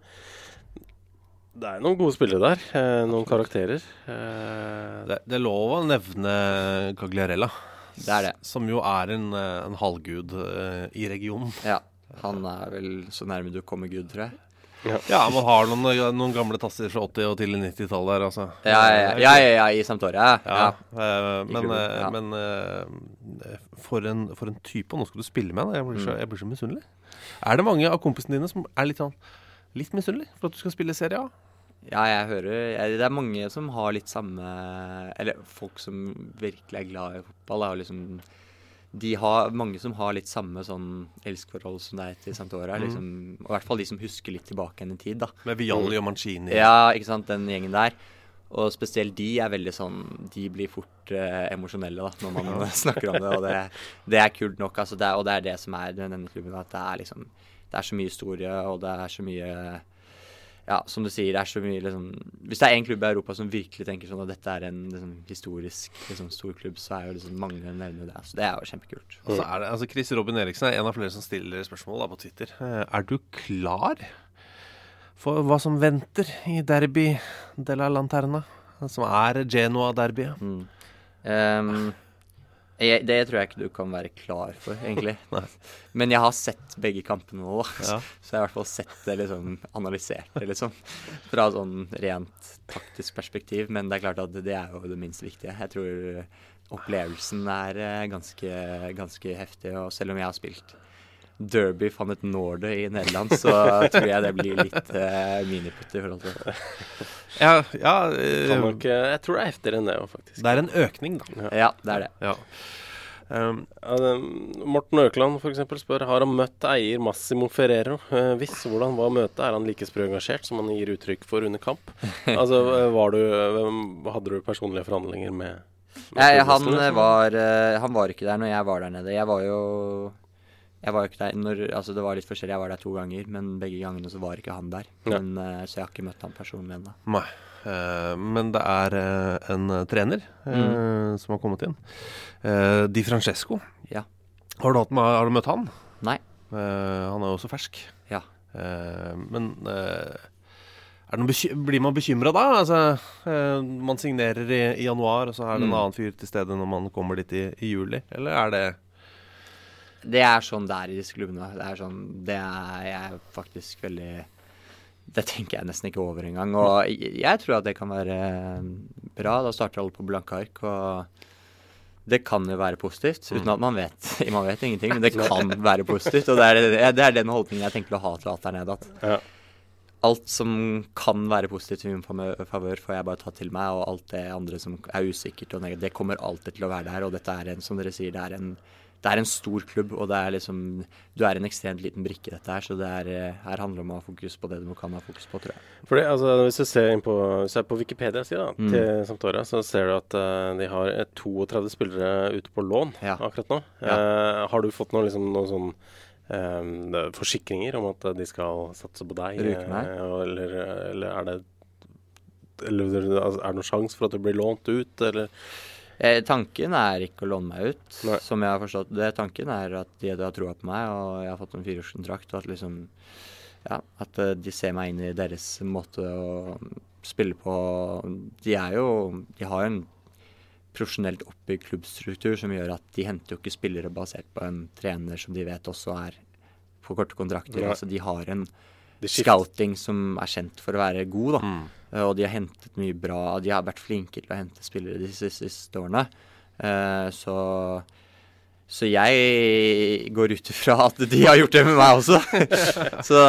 gode spillere der, noen karakterer. Det er lov å nevne Cagliarella. Det er det. Som jo er en halvgud i regionen. Ja, han er vel så nærme du kommer Gud, tror jeg. Ja, man har noen gamle tasser fra 80- og til 90-tallet der, altså. Ja, i Sampdoria. Men for en type, nå skal du spille med, jeg blir så misunnelig. Er det mange av kompisene dine som er litt misunnelig for at du skal spille Serie A? Ja, jeg hører det mange som har litt samme, eller folk som virkelig glad i fotball, har liksom, mange som har litt samme sånn elskforhold som det til Sampdoria, liksom, og i hvert fall de som husker litt tilbake enn i tid, da. Med Vialli og Mancini. Ja, ikke sant, den gjengen der. Og spesielt de veldig sånn, de blir fort emosjonelle da, når man snakker om det, og det kult nok, altså, og det det som denne klubben, at det liksom, det så mye historie, og det så mye, ja, som du sier, det så mye, liksom, hvis det en klubb i Europa som virkelig tenker sånn at dette en liksom, historisk liksom, stor klubb, så jo liksom mange nevner det, så det jo kjempekult. Og så det, altså Chris Robin Eriksen en av flere som stiller spørsmål da, på Twitter. Du klar for hva som venter i derby della Lanterna, som Genoa-derbyet? Det tror jeg ikke du kan være klar for, egentlig. Men jeg har sett begge kampene nå, da. Så jeg har i hvert fall sett det, liksom, analysert det, liksom, fra sånn rent taktisk perspektiv. Men det klart at det jo det minst viktige. Jeg tror opplevelsen ganske heftig, og selv om jeg har spilt Derby van het Noorde i Nederland, så tror jeg det blir litt miniputt i forhold til det. Jeg tror det heftigere enn det, faktisk. Det en økning, da. Ja, det det. Ja. Morten Økland for eksempel spør, har han møtt eier Massimo Ferrero? Hvis, hvordan var møtet? Han like sprøengasjert som han gir uttrykk for under kamp? Altså, hadde du personlige forhandlinger med han var ikke der når jeg var der nede. Jeg var jo ikke der, altså det var litt forskjellig, jeg var der 2 ganger, men begge gangene så var ikke han der. Men, så jeg har ikke møtt han personlig ennå. Nei, men det en trener som har kommet inn. Di Francesco. Ja. Har du møtt han? Nei. Han jo også fersk. Ja. Men blir man bekymret da? Altså, man signerer i januar, og så det en annen fyr til stedet når man kommer dit i juli, eller det... Det sånn der i disse klubbene. Det sånn, det jeg faktisk veldig... Det tenker jeg nesten ikke over en gang. Og jeg tror at det kan være bra. Da starter alle på blanke ark, og det kan jo være positivt, uten at man vet ingenting, men det kan være positivt. Og det den holdningen jeg tenker å ha til alt der nede. At alt som kan være positivt i min favør, får jeg bare ta til meg, og alt det andre som usikkert og negativt, det kommer alltid til å være der. Og dette som dere sier, det en stor klubb, og det liksom, du en ekstremt liten brikke i dette her, så det her handler om å ha fokus på det du kan ha fokus på, tror jeg. Fordi, altså, hvis du ser på Wikipedia-siden til Sampdoria, så ser du at de har 32 spillere ute på lån akkurat nå. Har du fått noen sånn forsikringer om at de skal satse på deg? Eller er det noen sjans for at du blir lånt ut, eller... Tanken ikke å låne meg ut, som jeg har forstått det. Tanken at de har troet på meg, og jeg har fått en 4-årskontrakt, og at liksom, at de ser meg inn i deres måte å spille på. De har en profesjonelt oppbygd klubbstruktur som gjør at de henter jo ikke spillere basert på en trener som de vet også på korte kontrakter. Altså de har en scouting som kjent for å være god, da. Og de har hentet mye bra, de har vært flinke til å hente spillere de siste årene. Så jeg går ut ifra at de har gjort det med meg også. Så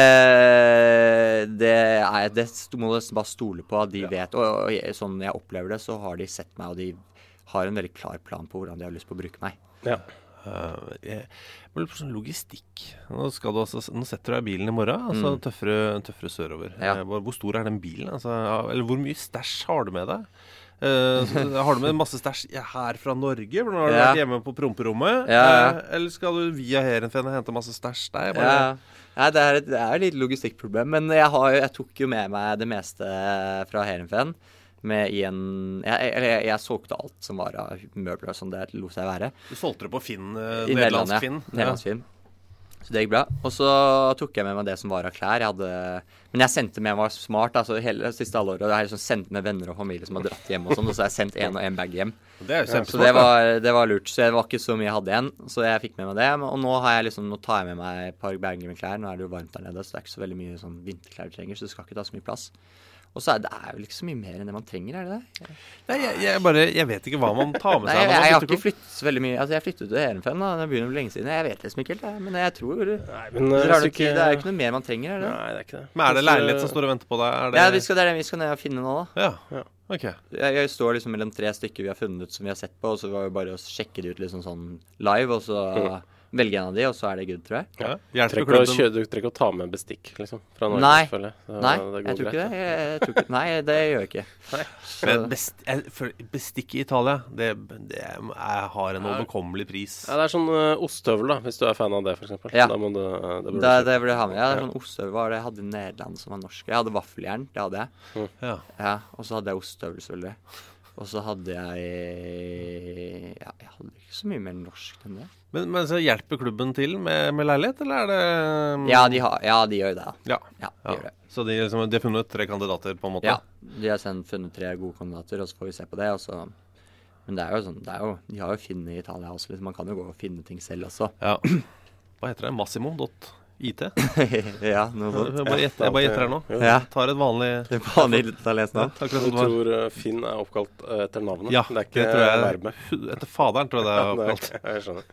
det må du bare stole på at de vet, og sånn jeg opplever det, så har de sett meg, og de har en veldig klar plan på hvordan de har lyst på å bruke meg. Ja. På sånn logistikk. Nå setter du deg i bilen i morgen, altså tøffere sørover. Hvor stor den bilen? Altså, eller hvor mye stæsj har du med deg? Har du med masse stæsj her fra Norge? For nå har du vært hjemme på promperommet. Eller skal du via Heerenveen og hente masse stæsj der? Det et litt logistikkproblem, men jeg tok jo med meg det meste fra Heerenveen. Jeg solgte alt som var av møbler, som det lot seg være. Du solgte det på Finn, nederlandsk Finn. Nederlandsk Finn. Så det gikk bra. Og så tok jeg med meg det som var av klær. Men jeg sendte med meg smart, altså hele det siste halvåret. Og jeg har liksom sendt med venner og familie som har dratt hjem og sånn, og så har jeg sendt en bag hjem. Det jo så det var lurt. Så det var ikke så mye jeg hadde igjen, så jeg fikk med meg det. Og nå tar jeg med meg et par bager med klær. Nå det jo varmt der nede, så det ikke så veldig mye sånn vinterklær du trenger, så det skal ikke ta så mye plass. Og så det jo ikke så mye mer enn det man trenger, det det? Nei, jeg vet ikke hva man tar med seg. Nei, jeg har ikke flyttet så veldig mye. Altså, jeg flyttet til Heerenveen, da. Det begynner lenge siden. Jeg vet liksom ikke helt, men jeg tror det er ikke noe mer man trenger, det? Nei, det ikke det. Men det leilighet som står og venter på deg? Ja, det er det vi skal ned og finne nå, da. Ja, ok. Jeg står liksom mellom 3 stykker vi har funnet som vi har sett på, og så var det bare å sjekke det ut liksom sånn live, og så velge en av de, og så det good, tror jeg. Ja. Du trenger ikke å ta med bestikk, liksom, fra Norge. Nei, jeg tror ikke det. Nei, det gjør jeg ikke. Men bestikk i Italia, det har en overkommelig pris. Ja, det sånn ostehøvel, da, hvis du fan av det, for eksempel. Ja, da må det burde jeg ha med. Ja, det sånn ostehøvel var det jeg hadde i Nederland som var norsk. Jeg hadde vaffeljern, det hadde jeg. Ja, og så hadde jeg ostehøvel, selvfølgelig. Og så hadde jeg hadde ikke så mye mer norsk enn det. Men så hjelper klubben til med leilighet, eller det Ja, de gjør det. Ja, de gjør det. Så de har funnet 3 kandidater, på en måte? Ja, de har funnet 3 gode kandidater, og så får vi se på det. Men det jo sånn, de har jo funnet i Italia også, liksom. Man kan jo gå og finne ting selv også. Ja. Hva heter det? Massimo.it? Ja, noe sånt. Jeg bare gjetter her nå. Ja. Tar et vanlig italiensk navn. Jeg tror Finn oppkalt etter navnet. Ja, det ikke tror jeg verbet. Etter faderen tror jeg det oppkalt. Jeg skjønner.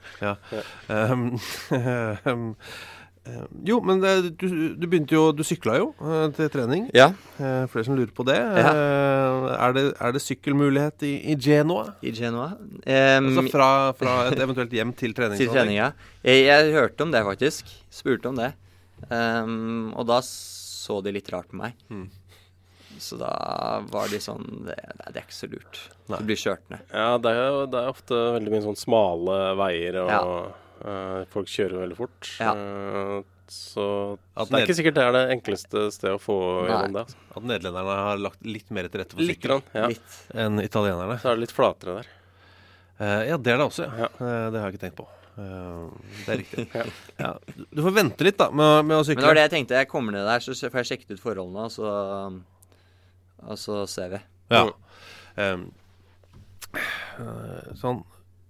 Ja. Jo, men du sykla jo til trening. Ja. Flere som lurer på det. Ja. Er det sykkelmulighet i Genoa? I Genoa? Altså fra et eventuelt hjem til trening? Til trening, ja. Jeg hørte om det, faktisk. Spurte om det. Og da så de litt rart på meg. Så da var de sånn, det ikke så lurt. Det blir kjørt ned. Ja, det er ofte veldig mye sånn smale veier, og folk kjører veldig fort. Ja. Så det ikke sikkert det det enkleste stedet å få gjennom det. Altså. At nederlenderne har lagt litt mer til rette for sykkel enn italienerne. Så det litt flatere der. Ja, det det også, ja. Det har jeg ikke tenkt på. Det riktig. Ja. Du får vente litt da med å sykle. Men det var det jeg tenkte. Jeg kommer ned der, så får jeg sjekket ut forholdene, og så ser vi. Ja. Sånn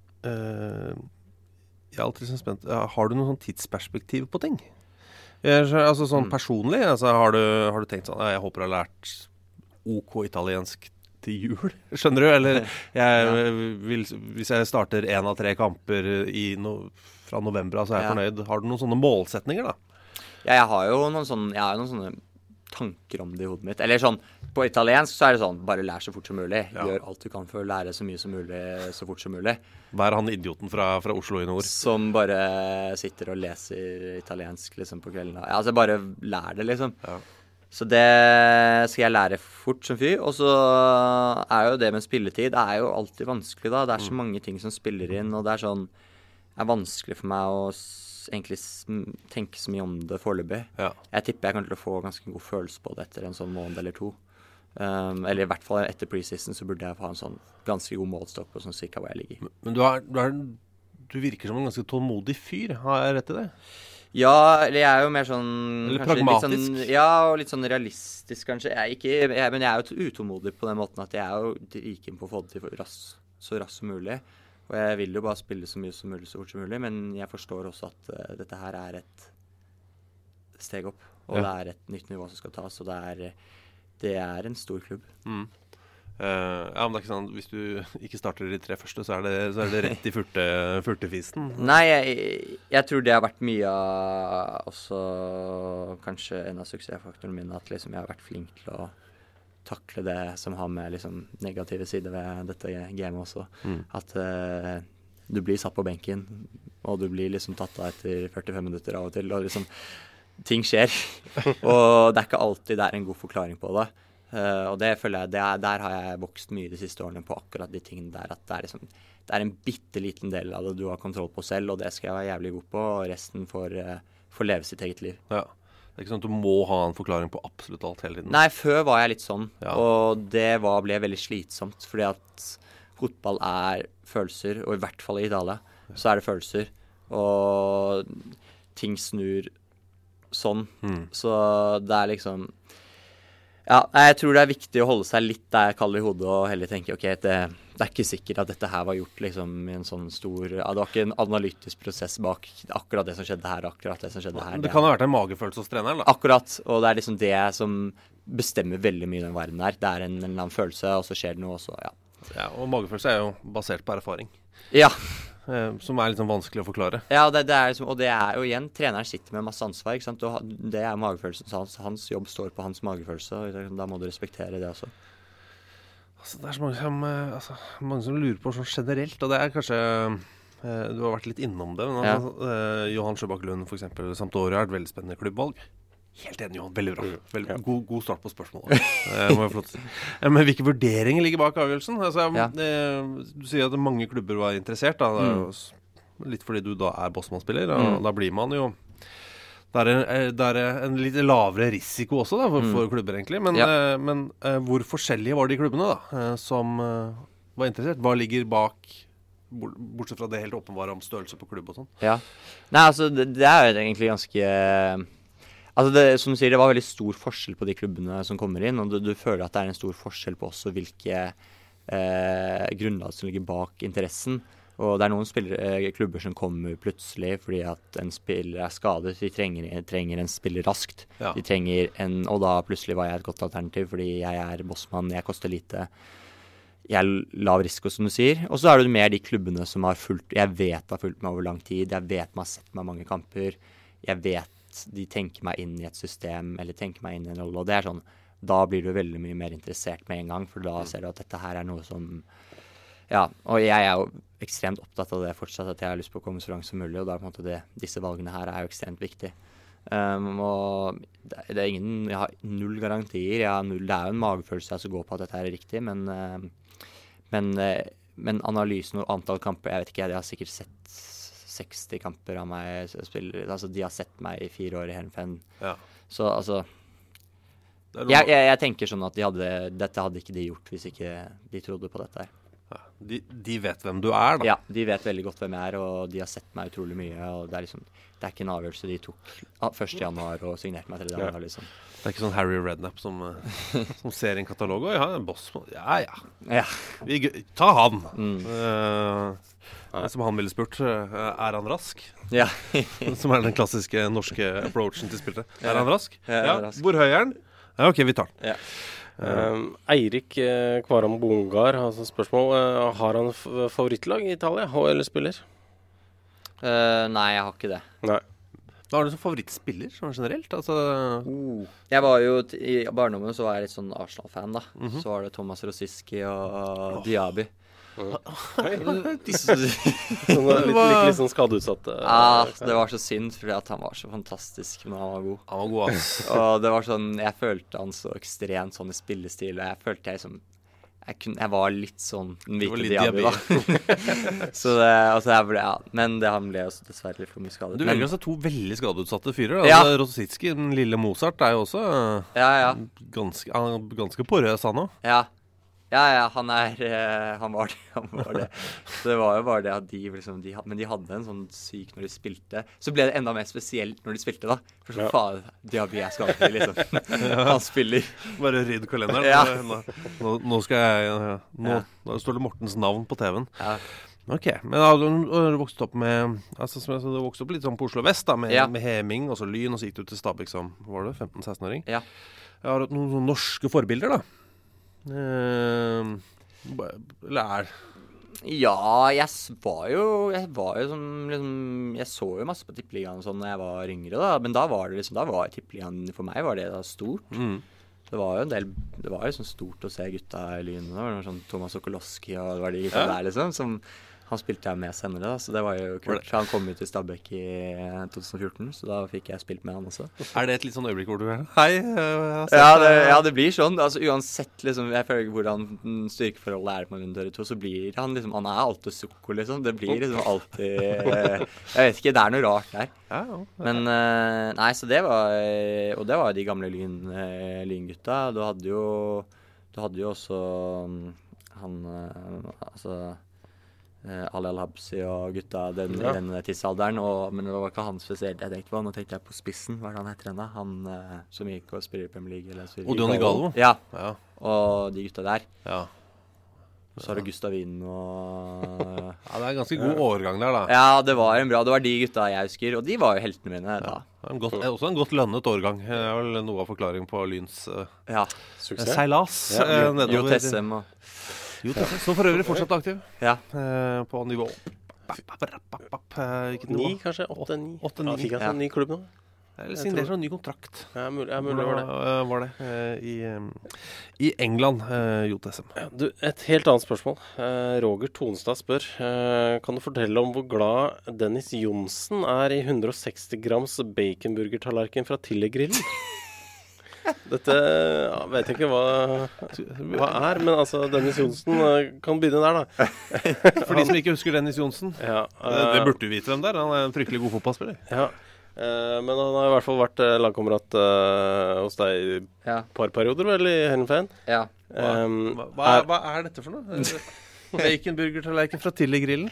jeg alltid sånn spent. Har du noen sånn tidsperspektiv på ting? Altså sånn personlig, altså har du tenkt sånn, jeg håper jeg har lært OK italiensk til jul, skjønner du? Eller hvis jeg starter 1 av 3 kamper fra november, så jeg fornøyd. Har du noen sånne målsetninger da? Ja, jeg har jo noen sånne tanker om det i hodet mitt. Eller sånn, på italiensk så det sånn, bare lær så fort som mulig. Gjør alt du kan for å lære så mye som mulig, så fort som mulig. Hva han idioten fra Oslo i nord? Som bare sitter og leser italiensk liksom på kvelden. Ja, altså bare lær det liksom. Ja. Så det skal jeg lære fort som fy. Og så jo det med spilletid, det jo alltid vanskelig da. Det så mange ting som spiller inn, og det sånn, vanskelig for meg å egentlig tenke så mye om det foreløpig. Ja. Jeg tipper jeg kommer til å få ganske god følelse på det etter en sånn måned eller 2. Eller i hvert fall etter preseason så burde jeg ha en sånn ganske god målstokk på sånn cirka hvor jeg ligger. Men du virker som en ganske tålmodig fyr. Har jeg rett i det? Ja, eller jeg jo mer sånn eller pragmatisk? Litt sånn, ja, og litt sånn realistisk kanskje. Men jeg jo utålmodig på den måten at jeg jo driker inn på å få det til så raskt som mulig. Og jeg vil jo bare spille så mye som mulig, så fort som mulig, men jeg forstår også at dette her et steg opp, og det et nytt nivå som skal tas, og det en stor klubb. Ja, men det ikke sånn, hvis du ikke starter de 3 første, så det rett i furtefisten? Nei, jeg tror det har vært mye av også, kanskje en av suksessfaktorene mine, at liksom jeg har vært flink til å takle det som har med liksom negative sider ved dette gamet også. At du blir satt på benken, og du blir liksom tatt av etter 45 minutter av og til, og liksom ting skjer. Og det ikke alltid en god forklaring på det. Og det føler jeg, der har jeg vokst mye de siste årene på akkurat de tingene der, at det liksom, det en bitteliten del av det du har kontroll på selv, og det skal jeg være jævlig god på, og resten får leve sitt eget liv. Ja. Det ikke sånn at du må ha en forklaring på absolutt alt hele tiden? Nei, før var jeg litt sånn, og det ble veldig slitsomt, fordi at fotball følelser, og i hvert fall i Italia, så det følelser, og ting snur sånn, så det liksom, ja, jeg tror det viktig å holde seg litt der kald i hodet, og heller tenke, ok, det ikke sikkert at dette her var gjort liksom i en sånn stor, det var ikke en analytisk prosess bak akkurat det som skjedde her, akkurat det som skjedde her. Det kan ha vært en magefølelse hos treneren da? Akkurat, og det liksom det som bestemmer veldig mye i den verden der. Det en eller annen følelse, og så skjer det noe, og så, Ja, og magefølelse jo basert på erfaring. Ja. Som litt sånn vanskelig å forklare. Ja, det liksom, og det jo igjen, treneren sitter med masse ansvar, ikke sant? Og det magefølelsen, så hans jobb står på hans magefølelse, og da må du respektere det også. Altså, det så mange som lurer på sånn generelt, og det kanskje du har vært litt innom det, men Johan Sjøbakk Lund for eksempel, Sampdoria et veldig spennende klubbvalg. Helt enig, Johan. Veldig bra. God start på spørsmålet. Men hvilke vurderinger ligger bak avgjørelsen? Du sier at mange klubber var interessert, da. Litt fordi du da bossmannsspiller, og da blir man jo det en litt lavere risiko også da, for klubber egentlig. Men hvor forskjellige var de klubbene da, som var interessert? Hva ligger bak, bortsett fra det helt åpenbare om størrelse på klubb og sånn? Ja. Nei, altså det jo egentlig ganske... Altså som du sier, det var veldig stor forskjell på de klubbene som kommer inn, og du føler at det en stor forskjell på også hvilke grunnlag som ligger bak interessen. Og det noen klubber som kommer plutselig fordi at en spiller skadet, de trenger en spiller raskt. Ja. De trenger og da plutselig var jeg et godt alternativ fordi jeg bossmann, jeg koster lite. Jeg lav risiko, som du sier. Og så det mer de klubbene som har jeg vet har fulgt meg over lang tid, jeg vet man har sett meg mange kamper, jeg vet de tenker meg inn i et system, eller tenker meg inn i en rolle, og det sånn, da blir du veldig mye mer interessert med en gang, for da ser du at dette her noe som, ja, og jeg jo ekstremt opptatt av det fortsatt, at jeg har lyst på å komme så langt som mulig, og da på en måte disse valgene her jo ekstremt viktig. Og det ingen, jeg har null garantier, det jo en magefølelse jeg skal gå på at dette her riktig, men analysen og antall kamper, jeg vet ikke, jeg har sikkert sett 60 kamper av meg spiller, altså de har sett meg i 4 år i Heerenveen. Ja. Så altså jeg tenker sånn at dette hadde ikke de gjort hvis ikke de trodde på dette her. Ja, de vet hvem du da? Ja, de vet veldig godt hvem jeg og de har sett meg utrolig mye, og det liksom, det ikke en avgjørelse de tok 1. januar og signerte meg 3. januar liksom. Det ikke sånn Harry Redknapp som ser en katalog og en boss. Ja. Ta han. Som han ville spurt, han rask? Ja. Som den klassiske norske approachen til spillere. Han rask? Ja. Hvor høy han? Ja, ok, vi tar den. Ja. Eirik Kvaram Bongar har spørsmål. Har han favorittlag i Italia, eller spiller? Nei, jeg har ikke det. Nei. Hva har du som favorittspiller, sånn generelt? Altså... Jeg var jo, i barndommen så var jeg litt sånn Arsenal-fan da. Så var det Thomas Rosicky og Diaby. Litt sånn skadeutsatt. Ja, det var så synd, fordi at han var så fantastisk når han var god. Han var god, ass. Og det var sånn, jeg følte han så ekstremt sånn i spillestil, og jeg følte jeg liksom... Jeg var litt sånn den hvite Diaby da. Så det, altså jeg ble, men han ble også dessverre litt for mye skadet. Du velger altså 2 veldig skadeutsatte fyrer. Altså, Rosicky, den lille Mozart, jo også ganske porøs han også. Ja, han var det. Så det var jo bare det at men de hadde en sånn syk når de spilte. Så ble det enda mer spesielt når de spilte da. For så faen, Diaby skadet liksom. Han spiller. Bare rydd kalenderen. Ja. Nå skal jeg, nå står det Mortens navn på TV-en. Ja. Ok, men du vokste opp med, altså som jeg sa, du vokste opp litt sånn på Oslo Vest da, med Heming, og så Lyn, og så gikk du til Stabæk som, var det 15-16-åring? Ja. Jeg har hatt noen sånne norske forbilder da. Eller Ja, jeg var jo sånn liksom, jeg så jo masse på tippeligaen sånn når jeg var yngre da, men da var det liksom, da var tippeligaen for meg var det da stort. Det var jo det var jo sånn stort å se gutta i Lyn, det var sånn Thomas Sokolowski og det var de gutta der liksom, som han spilte jeg med senere da, så det var jo kult. Han kom ut til Stabæk i 2014, så da fikk jeg spilt med han også. Det et litt sånn øyeblikk hvor du hei, ja, det blir sånn. Altså uansett, liksom, jeg føler hvordan styrkeforholdet på dere to, så blir han liksom, han alltid sukko, liksom. Det blir liksom alltid, jeg vet ikke, det noe rart der. Men, nei, så det var, og det var de gamle Lyngutta. Du hadde jo også han, altså... Ali Al-Habsi og gutta den tidsalderen, men det var ikke han spesielt jeg tenkte på. Nå tenkte jeg på spissen, hva han heter henne? Han som gikk og spiller i Premier League. Odion Igalo? Ja, og de gutta der. Ja. Så har du Gustavin og Ja, det ganske god overgang der da. Ja, det var de gutta jeg husker, og de var jo heltene mine da. Også en godt lønnet årgang. Det vel noe av forklaringen på Lyns seilas nedover. Jo Tessem som for øvrig fortsatt aktiv på nivå 9, kanskje 8-9. Han fikk en ny klubb nå. Eller siden det er sånn ny kontrakt. Ja, mulig var det. I England, JSM. Et helt annet spørsmål. Roger Tonstad spør, kan du fortelle om hvor glad Dennis Johnsen er i 160 grams baconburger-tallerken fra Tillegrillen? Dette vet jeg ikke hva er, men altså Dennis Johnsen kan begynne der da. For de som ikke husker Dennis Johnsen, det burde du vite hvem der. Han en fryktelig god fotballspiller. Ja. Men han har i hvert fall vært lagkamerat hos deg i et par perioder, vel, i Heerenveen? Ja. Hva dette for noe? Baconburger-tallerken fra Tillegrillen?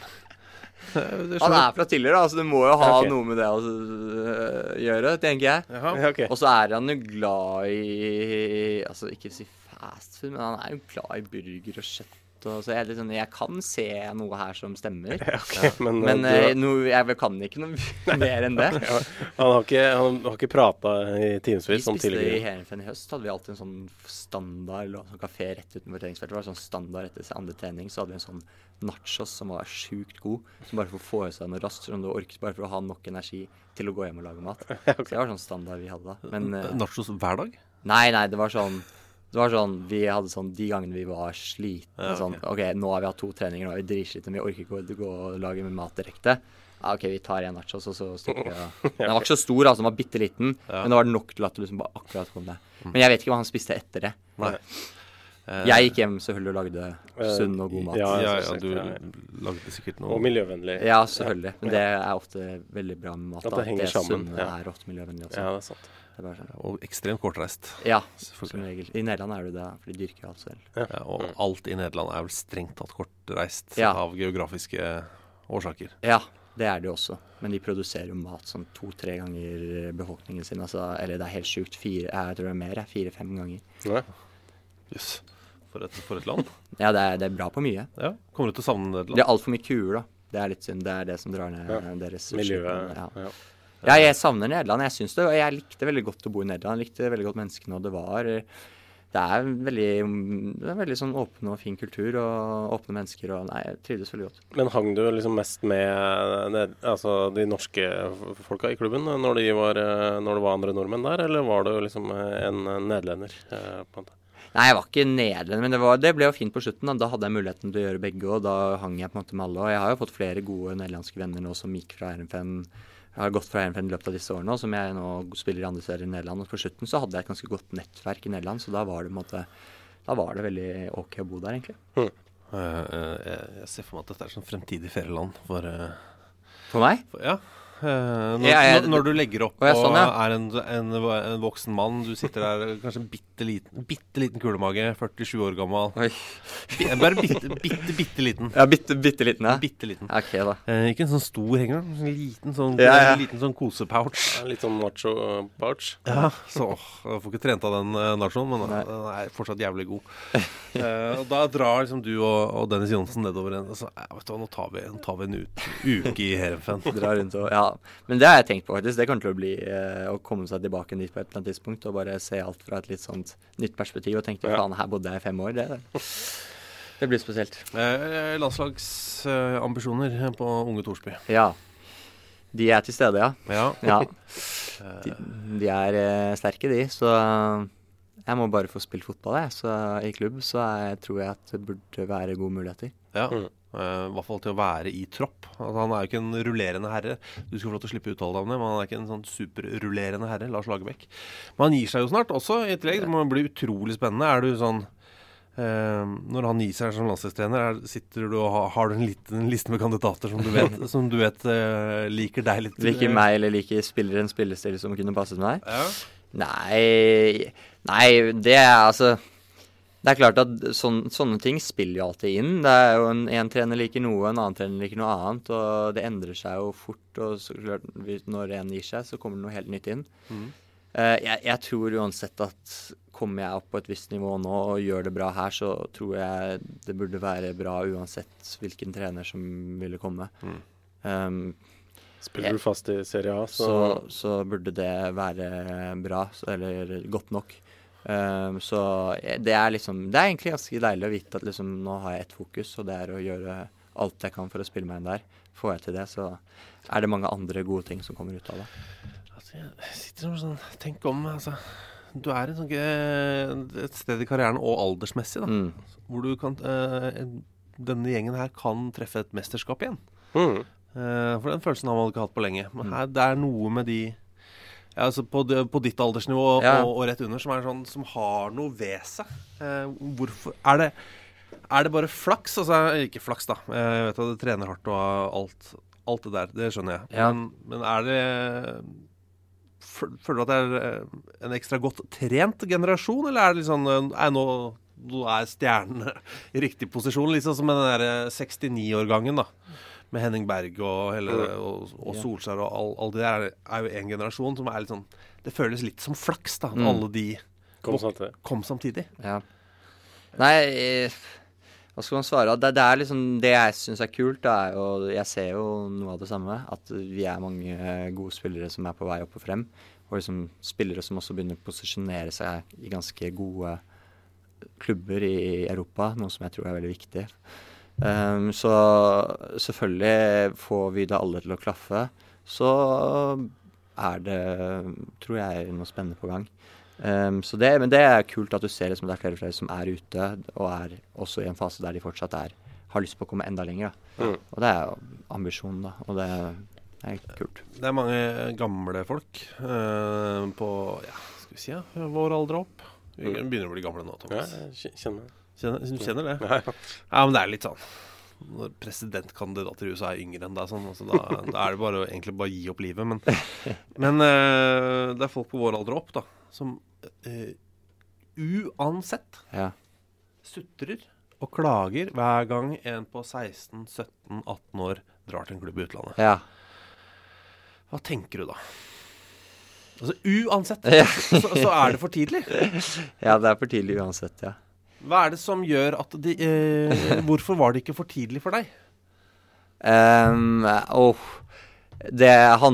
Han fra tidligere, altså det må jo ha noe med det å gjøre, tenker jeg. Okay. Og så han jo glad i, altså ikke si fast food, men han jo glad i burger og kjøtt. Så jeg kan se noe her som stemmer. Men jeg kan ikke noe mer enn det. Han har ikke pratet i timesvis om tidligere. Vi spiste i Heerenveen i høst, hadde vi alltid en sånn standard, sånn kafé rett utenfor treningsfeltet. Det var sånn standard etter andre trening, så hadde vi en sånn nachos som var sjukt god, som bare for å få i seg noe raskt, som du orket bare for å ha nok energi til å gå hjem og lage mat. Så det var sånn standard vi hadde da. Men, nachos hver dag? Nei, det var sånn, vi hadde sånn, de gangene vi var slitne, sånn, ok, nå har vi hatt 2 treninger, nå er vi dritslitne, vi orker ikke å gå og lage med mat direkte. Ok, vi tar en nachos, og så stikker vi. Den var ikke så stor, altså, den var bitteliten, men det var nok til at du liksom bare akkurat kom det. Men jeg vet ikke hva han spiste etter det. Nei. Jeg gikk hjem selvfølgelig og lagde sunn og god mat. Ja, du lagde sikkert noe. Og miljøvennlig. Ja, selvfølgelig. Men det ofte veldig bra med mat. At det henger sammen. Sunne ofte miljøvennlig også. Ja, det sant. Sånn. Og ekstremt kortreist. Ja, som regel. I Nederland det det, for de dyrker alt selv. Ja, og alt i Nederland vel strengt tatt kortreist av geografiske årsaker. Ja, det det jo også. Men de produserer jo mat sånn 2-3 ganger befolkningen sin. Altså, eller det helt sjukt. Jeg tror det mer. 4-5 ganger. Ja. Yes. For et land. Ja, det bra på mye. Ja, kommer du til å savne Nederland? Det alt for mye kuer da. Det litt synd. Det det som drar ned deres miljøet. Ja, jeg savner Nederland, jeg synes det, og jeg likte veldig godt å bo i Nederland, jeg likte veldig godt menneskene, og det veldig sånn åpen og fin kultur, og åpne mennesker, og jeg trivdes veldig godt. Men hang du liksom mest med de norske folka i klubben når det var andre nordmenn der, eller var du liksom en nederlender på en måte? Nei, jeg var ikke nederlender, men det ble jo fint på slutten. Da hadde jeg muligheten til å gjøre begge, og da hang jeg på en måte med alle. Og jeg har jo fått flere gode nederlandske venner nå som gikk fra Heerenveen. Jeg har gått fra Heerenveen i løpet av disse årene, som jeg nå spiller i andre serier i Nederland. Og på slutten så hadde jeg et ganske godt nettverk i Nederland, så da var det på en måte, da var det veldig ok å bo der, egentlig. Jeg ser for meg at dette sånn fremtidig ferieland For meg? Ja. Når du legger opp og en voksen mann, du sitter der kanskje bitte liten kulemage, 47 år gammel. Bare bitte liten. Ja, bitte liten, ja. Bitte liten. Ok da. Ikke en sånn stor henger, en liten sånn kosepouch. Litt sånn nacho-pouch. Ja, så jeg får ikke trent av den nachoen, men den fortsatt jævlig god. Og da drar liksom du og Dennis Johnsen nedover en, så vet du hva, nå tar vi en uke i Heerenveen. Drar rundt og, ja. Men det har jeg tenkt på faktisk. Det kommer til å bli å komme seg tilbake dit på et eller annet tidspunkt og bare se alt fra et litt sånt nytt perspektiv og tenke, faen, her bodde jeg i 5 år. Det blir spesielt. Landslagsambisjoner på Unge Torsby. Ja. De til stede, ja. De sterke, de. Så jeg må bare få spilt fotball, så i klubb. Så tror jeg at det burde være gode muligheter. Ja. I hvert fall til å være i tropp. Altså, han jo ikke en rullerende herre. Du skal få lov til å slippe uttalenavnet, men han ikke en sånn superrullerende herre, Lars Lagerbäck. Men han gir seg jo snart også, i tillegg. Det må bli utrolig spennende. Du sånn, når han gir seg som landslagstrener, sitter du og har du en liste med kandidater som du vet liker deg litt? Liker meg, eller liker en spillestil som kunne passet med deg? Ja. Nei, det altså... Det klart at sånne ting spiller jo alltid inn. Det jo en trener liker noe, en annen trener liker noe annet, og det endrer seg jo fort, og så klart, når en gir seg, så kommer det noe helt nytt inn. Jeg tror uansett at kommer jeg opp på et visst nivå nå og gjør det bra her, så tror jeg det burde være bra uansett hvilken trener som ville komme. Spiller du fast i Serie A, så burde det være bra, eller godt nok. Så det er egentlig ganske deilig å vite at liksom, nå har jeg ett fokus, og det er å gjøre alt jeg kan for å spille meg inn der. Får jeg til det, så er det mange andre gode ting som kommer ut av det. Altså, jeg sitter sånn, tenk om, altså, du er et sted i karrieren og aldersmessig da, hvor du kan, denne gjengen her kan treffe et mesterskap igjen. For den følelsen har man ikke hatt på lenge. Men her, det er noe med de altså på ditt aldersnivå og rett under som er sånn, som har noe ved seg. Hvorfor er det bare flaks? Altså, ikke flaks da. Jeg vet at det trener hardt og alt det der, det skjønner jeg. Men er det føler du at det er en ekstra godt trent generasjon, eller er det liksom nå er stjernen i riktig posisjon, liksom som den der 69-årgangen da? Med Henning Berg og Solskjær og all det der er jo en generasjon som er litt sånn, det føles litt som flaks da, alle de kom samtidig. Ja. Nei, hva skal man svare? Det er liksom, det jeg synes er kult, det er jo, jeg ser jo noe av det samme, at vi er mange gode spillere som er på vei opp og frem, og liksom spillere som også begynner å posisjonere seg i ganske gode klubber i Europa, noe som jeg tror er veldig viktig. Så selvfølgelig får vi det alle til å klaffe, så er det, tror jeg, noe spennende på gang. Men det er kult at du ser det som det er flere som er ute, og er også i en fase der de fortsatt har lyst på å komme enda lenger. Og det er jo ambisjonen da, og det er kult. Det er mange gamle folk på, skal vi si, vår alder opp. Vi begynner å bli gamle nå, Thomas. Ja, jeg kjenner det. Ja, men det er litt sånn når presidentkandidater i USA er yngre enn deg sånn, altså da er det bare egentlig bare gi opp livet, men det er folk på vår alder opp da som uansett sutrer og klager hver gang en på 16, 17, 18 år drar til en klubb i utlandet. Hva tenker du da? Altså uansett så er det for tidlig. Ja, det er for tidlig uansett, ja. Hva er det som gjør at hvorfor var det ikke for tidlig for deg? Det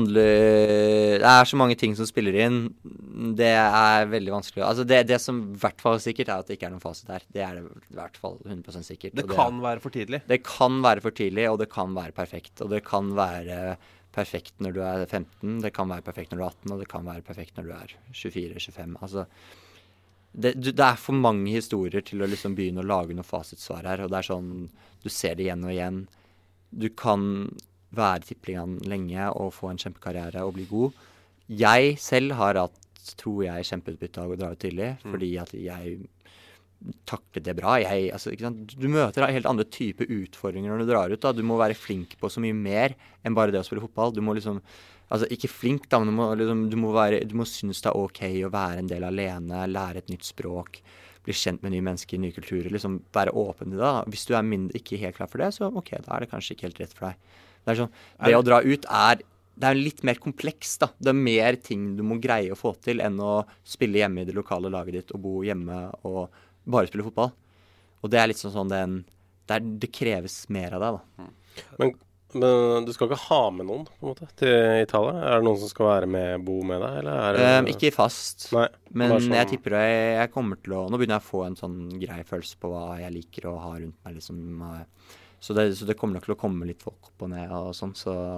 er så mange ting som spiller inn. Det er veldig vanskelig. Altså det som i hvert fall sikkert er at det ikke er noen fase der. Det er det i hvert fall 100% sikkert. Det kan være for tidlig? Det kan være for tidlig, og det kan være perfekt. Og det kan være perfekt når du er 15, det kan være perfekt når du er 18, og det kan være perfekt når du er 24-25. Altså det er for mange historier til å liksom begynne å lage noe fasitsvar her, og det er sånn, du ser det igjen og igjen. Du kan være tippeligaen lenge og få en kjempekarriere og bli god. Jeg selv har hatt, tror jeg, kjempeutbytte av å dra ut tidlig, fordi at jeg taklet det bra. Ikke sant? Du møter helt andre typer utfordringer når du drar ut. Da. Du må være flink på så mye mer enn bare det å spille fotball. Du må liksom altså ikke flink da, men du må synes det er ok å være en del alene, lære et nytt språk, bli kjent med nye mennesker, nye kulturer, liksom være åpen i det da. Hvis du er ikke helt klar for det, så ok, da er det kanskje ikke helt rett for deg. Det er sånn, det å dra ut det er litt mer kompleks da. Det er mer ting du må greie å få til enn å spille hjemme i det lokale laget ditt og bo hjemme og bare spille fotball. Og det er litt sånn det kreves mer av deg da. Men du skal ikke ha med noen på en måte til Italia? Er det noen som skal være med, bo med deg? Eller er det ikke fast. Nei, men sånn. Jeg tipper jeg kommer til å, nå begynner jeg å få en sånn grei følelse på hva jeg liker å ha rundt meg liksom. Så det kommer nok til å komme litt folk opp og ned og sånn,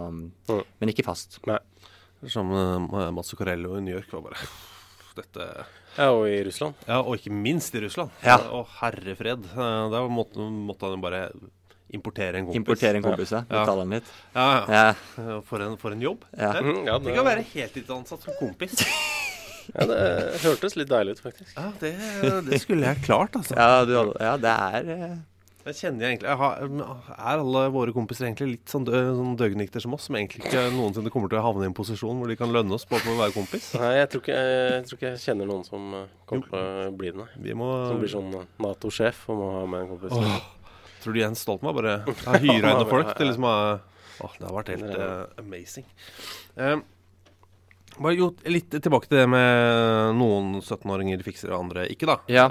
men ikke fast. Nei. Som Mats Zuccarello i New York var bare dette. Ja, og i Russland. Ja, og ikke minst i Russland. Ja. Å, herrefred. Da måtte han jo bare importere en kompis. Importere en kompis, ja. Betale han litt. Ja. For en jobb. Ja. Det kan være heltidsansatt som kompis. Ja, det hørtes litt deilig ut, faktisk. Ja, det skulle jeg klart, altså. Ja, det er... Jeg kjenner egentlig, er alle våre kompiser egentlig litt sånn døgnikter som oss, som egentlig ikke noensinne kommer til å havne i en posisjon hvor de kan lønne oss på å være kompis? Nei, jeg tror ikke jeg kjenner noen som kommer til å bli det. Som blir sånn NATO-sjef og må ha med en kompis. Tror du Jens Stoltenberg bare har hyret inn folk til liksom det har vært helt amazing. Bare jo litt tilbake til det med noen 17-åringer fikser og andre ikke, da. Ja.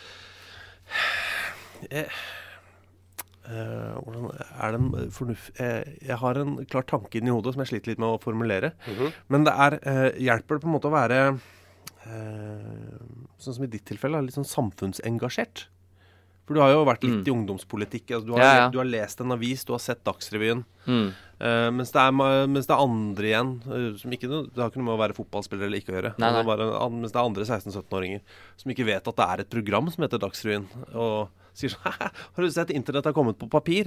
Hvordan er den jeg har en klar tanke inn i hodet som jeg sliter litt med å formulere. Men det hjelper det på en måte å være sånn som i ditt tilfelle, litt sånn samfunnsengasjert. For du har jo vært litt i ungdomspolitikk. Altså, du har lest en avis, du har sett Dagsrevyen. Mens det er andre igjen som ikke, det har ikke noe med å være fotballspiller eller ikke å gjøre. Mens det er andre 16-17-åringer som ikke vet at det er et program som heter Dagsrevyen. Og sier sånn, har du sett internett har kommet på papir?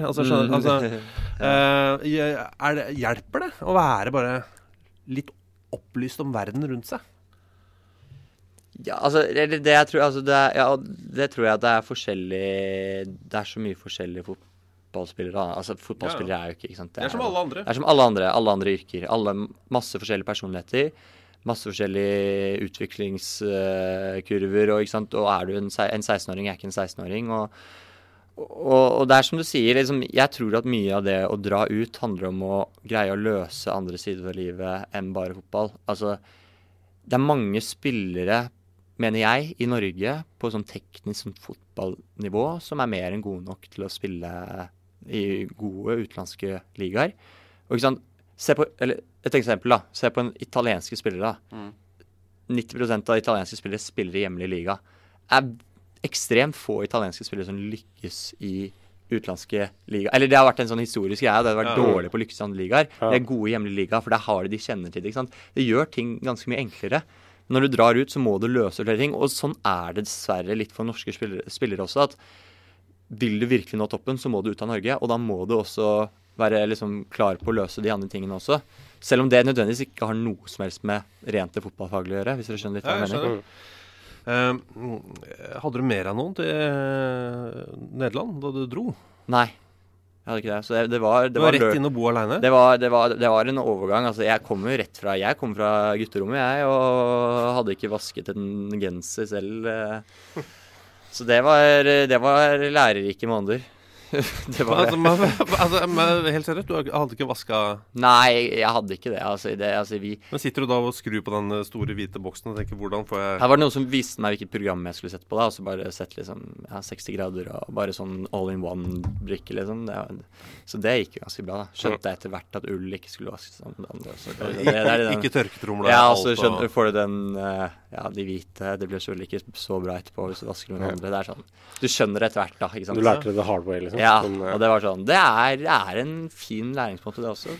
Hjelper det å være bare litt opplyst om verden rundt seg? Ja, altså, det tror jeg at det er forskjellig. Det er så mye forskjellige fotballspillere. Altså, fotballspillere er jo ikke sant? Det er som alle andre. Det er som alle andre yrker. Masse forskjellige personligheter, masse forskjellige utviklingskurver, og, ikke sant? Og er du en 16-åring, er ikke en 16-åring, og det er som du sier, liksom, jeg tror at mye av det å dra ut handler om å greie å løse andre sider av livet enn bare fotball. Altså, det er mange spillere, mener jeg, i Norge på sånn teknisk sånn fotballnivå som er mer enn gode nok til å spille i gode utenlandske ligaer. Og ikke sant, et eksempel da, se på en italienske spillere da. 90% av italienske spillere spiller i hjemlig liga. Ekstremt få italienske spillere som lykkes i utenlandske liga. Eller det har vært en sånn historisk greie, det har vært dårlig på å lykkes i andre ligaer. Det er gode i hjemlig liga, for der har de kjenner til det, ikke sant? Det gjør ting ganske mye enklere. Når du drar ut, så må du løse flere ting, og sånn er det dessverre litt for norske spillere også, at vil du virkelig nå toppen, så må du ut av Norge, og da må du også være liksom klar på å løse de andre tingene også. Selv om det nødvendigvis ikke har noe som helst med rent det fotballfaglige å gjøre, hvis dere skjønner litt hva jeg mener. Hadde du mer av noen til Nederland da du dro? Nei. Jeg hadde ikke det. Så det var rett inn og bo alene? Det var en overgang. Altså, jeg kom fra gutterommet, jeg, og hadde ikke vasket en genser selv. Så det var lærerike måneder. Det var helt seriøst, du hadde ikke vasket? Nei, jeg hadde ikke det. Men sitter du da og skrur på den store hvite boksen og tenker, hvordan får jeg... Her var det noen som viste meg hvilket program jeg skulle sette på da, og så bare sett liksom, 60 grader og bare sånn all-in-one-brikke liksom. Så det gikk jo ganske bra da. Skjønte jeg etter hvert at ull ikke skulle vaskes som det andre. Ikke tørketromler? Ja, og så får du den, de hvite, det blir selvfølgelig ikke så bra etterpå hvis du vasker med andre. Det er sånn, du skjønner etter hvert da, ikke sant? Du lærte det hard way liksom? Ja, og det var sånn, det er en fin læringsmåte det også.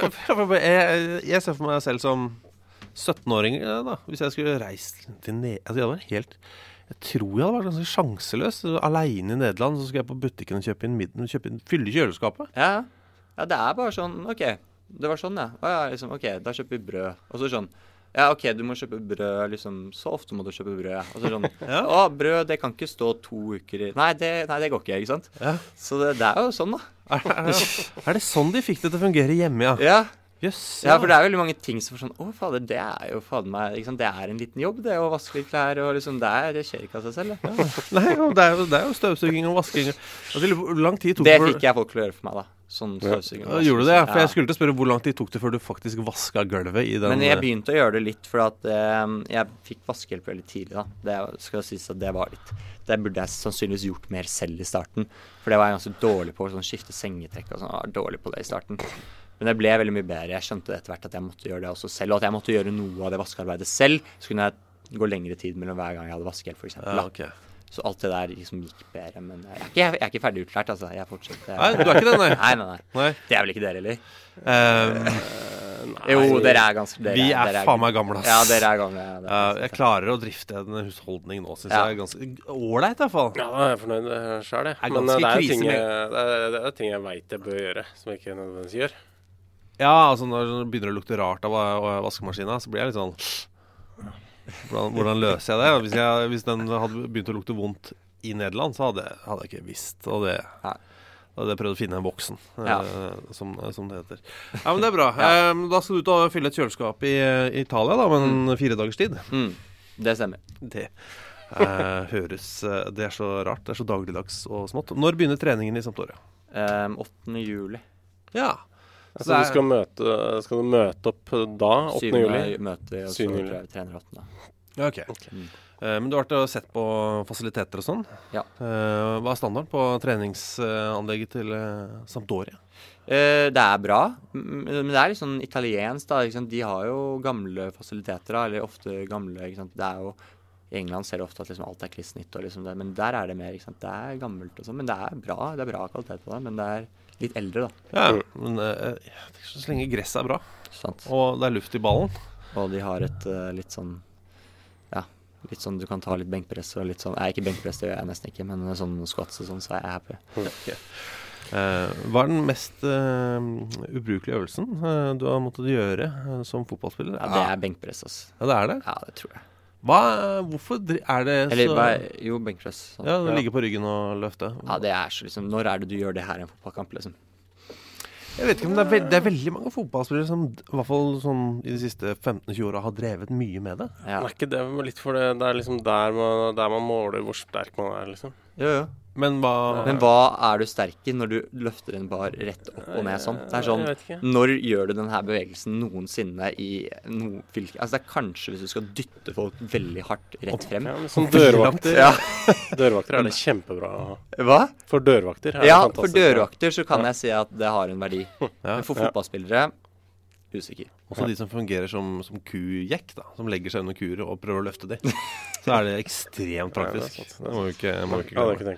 Jeg ser for meg selv som 17-åring da, hvis jeg skulle reist til jeg tror jeg hadde vært ganske sjanseløs. Alene i Nederland, så skulle jeg på butikken og kjøpe inn fylle kjøleskapet. Ja, det er bare sånn, ok, det var sånn liksom, ok, da kjøper vi brød, og så sånn, ja, ok, du må kjøpe brød, liksom, så ofte må du kjøpe brød, og så sånn, brød, det kan ikke stå 2 uker i, nei, det går ikke, ikke sant? Ja. Så det er jo sånn da. Er det sånn de fikk det til å fungere hjemme, ja? Ja. Yes, ja, for det er veldig mange ting som er sånn, fader, det er jo fader meg, ikke sant? Det er en liten jobb, det å vaske litt klær, og liksom, det skjer ikke av seg selv, ja. Nei, det er jo støvsuging og vasking. Hvor lang tid tok det fikk jeg folk til å gjøre for meg da. Sånn støvsuging. Gjorde du det? For jeg skulle til å spørre hvor lang tid tok det før du faktisk vasket gulvet i den... Men jeg begynte å gjøre det litt, for at jeg fikk vaskehjelp veldig tidlig da. Det skal sies at det var litt... Det burde jeg sannsynligvis gjort mer selv i starten, for det var jeg ganske dårlig på, sånn skifte sengetrekk og sånn, jeg var dårlig på det i starten. Men det ble veldig mye bedre. Jeg skjønte etter hvert at jeg måtte gjøre det også selv, og at jeg måtte gjøre noe av det vaskearbeidet selv, så kunne jeg gå lengre tid mellom hver gang jeg hadde vaskehjelp, for eksempel. Ja, okay. Så alt det der liksom gikk bedre, men jeg er ikke ferdig utlært, altså. Jeg fortsetter. Nei, du er ikke det, nei? Nei. Det er vel ikke dere, eller? Jo, dere er ganske... Vi er faen meg gamle, ass. Ja, dere er gamle. Jeg klarer å drifte en husholdning nå, synes jeg er ganske ålreit i hvert fall. Ja, jeg er fornøyd selv, det. Men det er ting jeg vet jeg bør gjøre, som jeg ikke nødvendigvis gjør. Ja, altså når det begynner å lukte rart av vaskemaskinen, så blir jeg litt sånn... Hvordan løser jeg det? Hvis den hadde begynt å lukte vondt i Nederland, så hadde jeg ikke visst. Og det hadde jeg prøvd å finne en voksen, som det heter. Ja, men det er bra. Da skal du ut og fylle et kjøleskap i Italia, da, med en 4 dagers tid. Det stemmer. Det høres... Det er så rart. Det er så dagligdags og smått. Når begynner treningen i Sampdoria? 8. juli. Ja. Så skal du møte opp da, 8. juli? 7. møter vi, og så tror jeg vi trener 8. Ja, ok. Men du har vært og sett på fasiliteter og sånn? Ja. Hva er standard på treningsanlegget til Sampdoria? Det er bra, men det er litt sånn italiensk da, ikke sant? De har jo gamle fasiliteter da, eller ofte gamle, ikke sant? Det er jo, i England ser du ofte at liksom alt er klissnytt og liksom det, men der er det mer, ikke sant? Det er gammelt og sånn, men det er bra kvalitet på det, men det er litt eldre da. Ja, men så lenge gresset er bra, sant. Og det er luft i ballen. Og de har et litt sånn, litt sånn, du kan ta litt benkpress og litt sånn, ikke benkpress, det gjør jeg nesten ikke, men sånn squats og sånn, så er jeg happy. Okay. Hva er den mest ubrukelige øvelsen du har måttet gjøre som fotballspiller? Ja, det er benkpress, altså. Ja, det er det? Ja, det tror jeg. Hvorfor er det så... Jo, benkpress. Sånn. Ja, ligge på ryggen og løfte. Ja, det er så liksom, når er det du gjør det her i en fotballkamp, liksom? Jeg vet ikke, men det er veldig mange fotballspillere som i hvert fall sånn, i de siste 15-20 årene har drevet mye med det. Ja. Er ikke det litt for det? Det er liksom der man måler hvor sterk man er, liksom. Jo. Men hva er du sterk i når du løfter en bar rett opp og ned sånn? Det er sånn, når gjør du denne bevegelsen noensinne i noen fylke? Altså det er kanskje hvis du skal dytte folk veldig hardt rett frem. Ja, men som dørvakter. Dørvakter er det kjempebra. Hva? For dørvakter er det fantastisk. For dørvakter så kan jeg si at det har en verdi. Men for fotballspillere, usikker. Også de som fungerer som kujekk da, som legger seg under kuer og prøver å løfte de. Så er det ekstremt praktisk. Det må vi ikke glemme.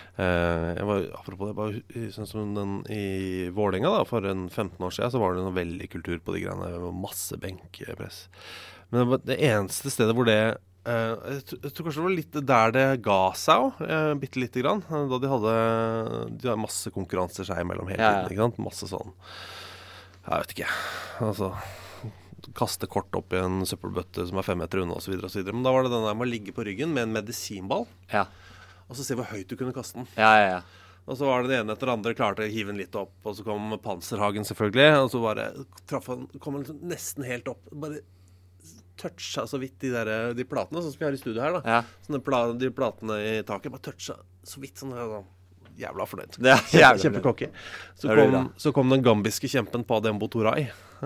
Apropos det, bare sånn som den i Vålerenga da, for 15 år siden, så var det noe veldig kultur på de greiene, masse benkpress. Men det eneste stedet hvor det, jeg tror kanskje det var litt der det ga seg også, bitte lite grann, da de hadde masse konkurranser seg imellom hele tiden, ikke sant? Masse sånn. Jeg vet ikke, altså kaste kort opp i en søppelbøtte som er 5 meter unna og så videre. Men da var det den der med å ligge på ryggen med en medisinball, og så se hvor høyt du kunne kaste den. Og så var det ene etter det andre, klarte å hive den litt opp, og så kom Panserhagen selvfølgelig, og så bare kom den liksom nesten helt opp, bare toucha så vidt de platene, sånn som vi har i studio her da. Sånne de platene i taket, bare toucha så vidt sånn der da. Jævla fornøyd. Kjempekokke. Så kom den gambiske kjempen på Dembo Toray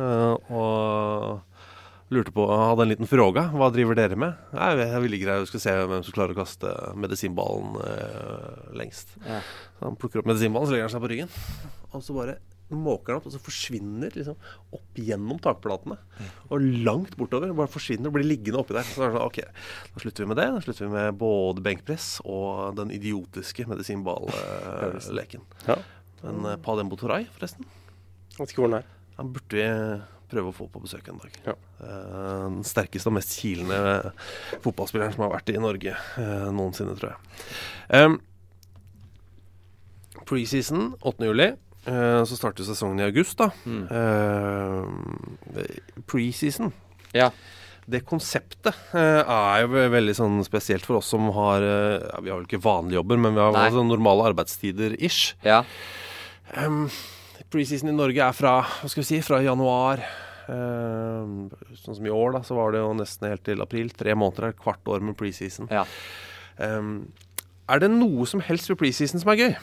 og lurte på, hadde en liten fråga. Hva driver dere med? Vi ligger her og skal se hvem som klarer å kaste medisinballen lengst. Så han plukker opp medisinballen, så legger han seg på ryggen. Og så bare måker han opp, og så forsvinner liksom opp gjennom takplatene. Og langt bortover, bare forsvinner og blir liggende oppi der. Så er det sånn, ok, da slutter vi med det. Da slutter vi med både benkpress og den idiotiske medisinball-leken. Men Padembo Toray, forresten. Jeg vet ikke hvor den er. Han burde vi prøve å få på besøk en dag. Den sterkeste og mest kilende fotballspilleren som har vært i Norge noensinne, tror jeg. Preseason, 8. juli. Så starter sesongen i august da. Preseason. Det konseptet er jo veldig sånn spesielt for oss som har, vi har vel ikke vanlige jobber, men vi har sånn normale arbeidstider-ish. Preseason i Norge er fra, hva skal vi si, fra januar, sånn som i år da, så var det jo nesten helt til april, 3 måneder, kvart år med preseason. Er det noe som helst ved preseason som er gøy?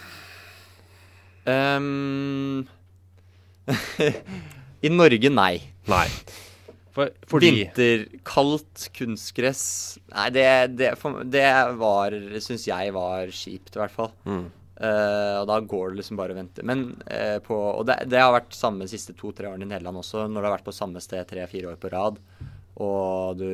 I Norge, nei. Fordi vinterkaldt kunstgress. Nei, det var, synes jeg var kjipt i hvert fall. Og da går det liksom bare å vente. Men og det har vært samme de siste 2-3 årene i Nederland også, når du har vært på samme sted 3-4 år på rad, og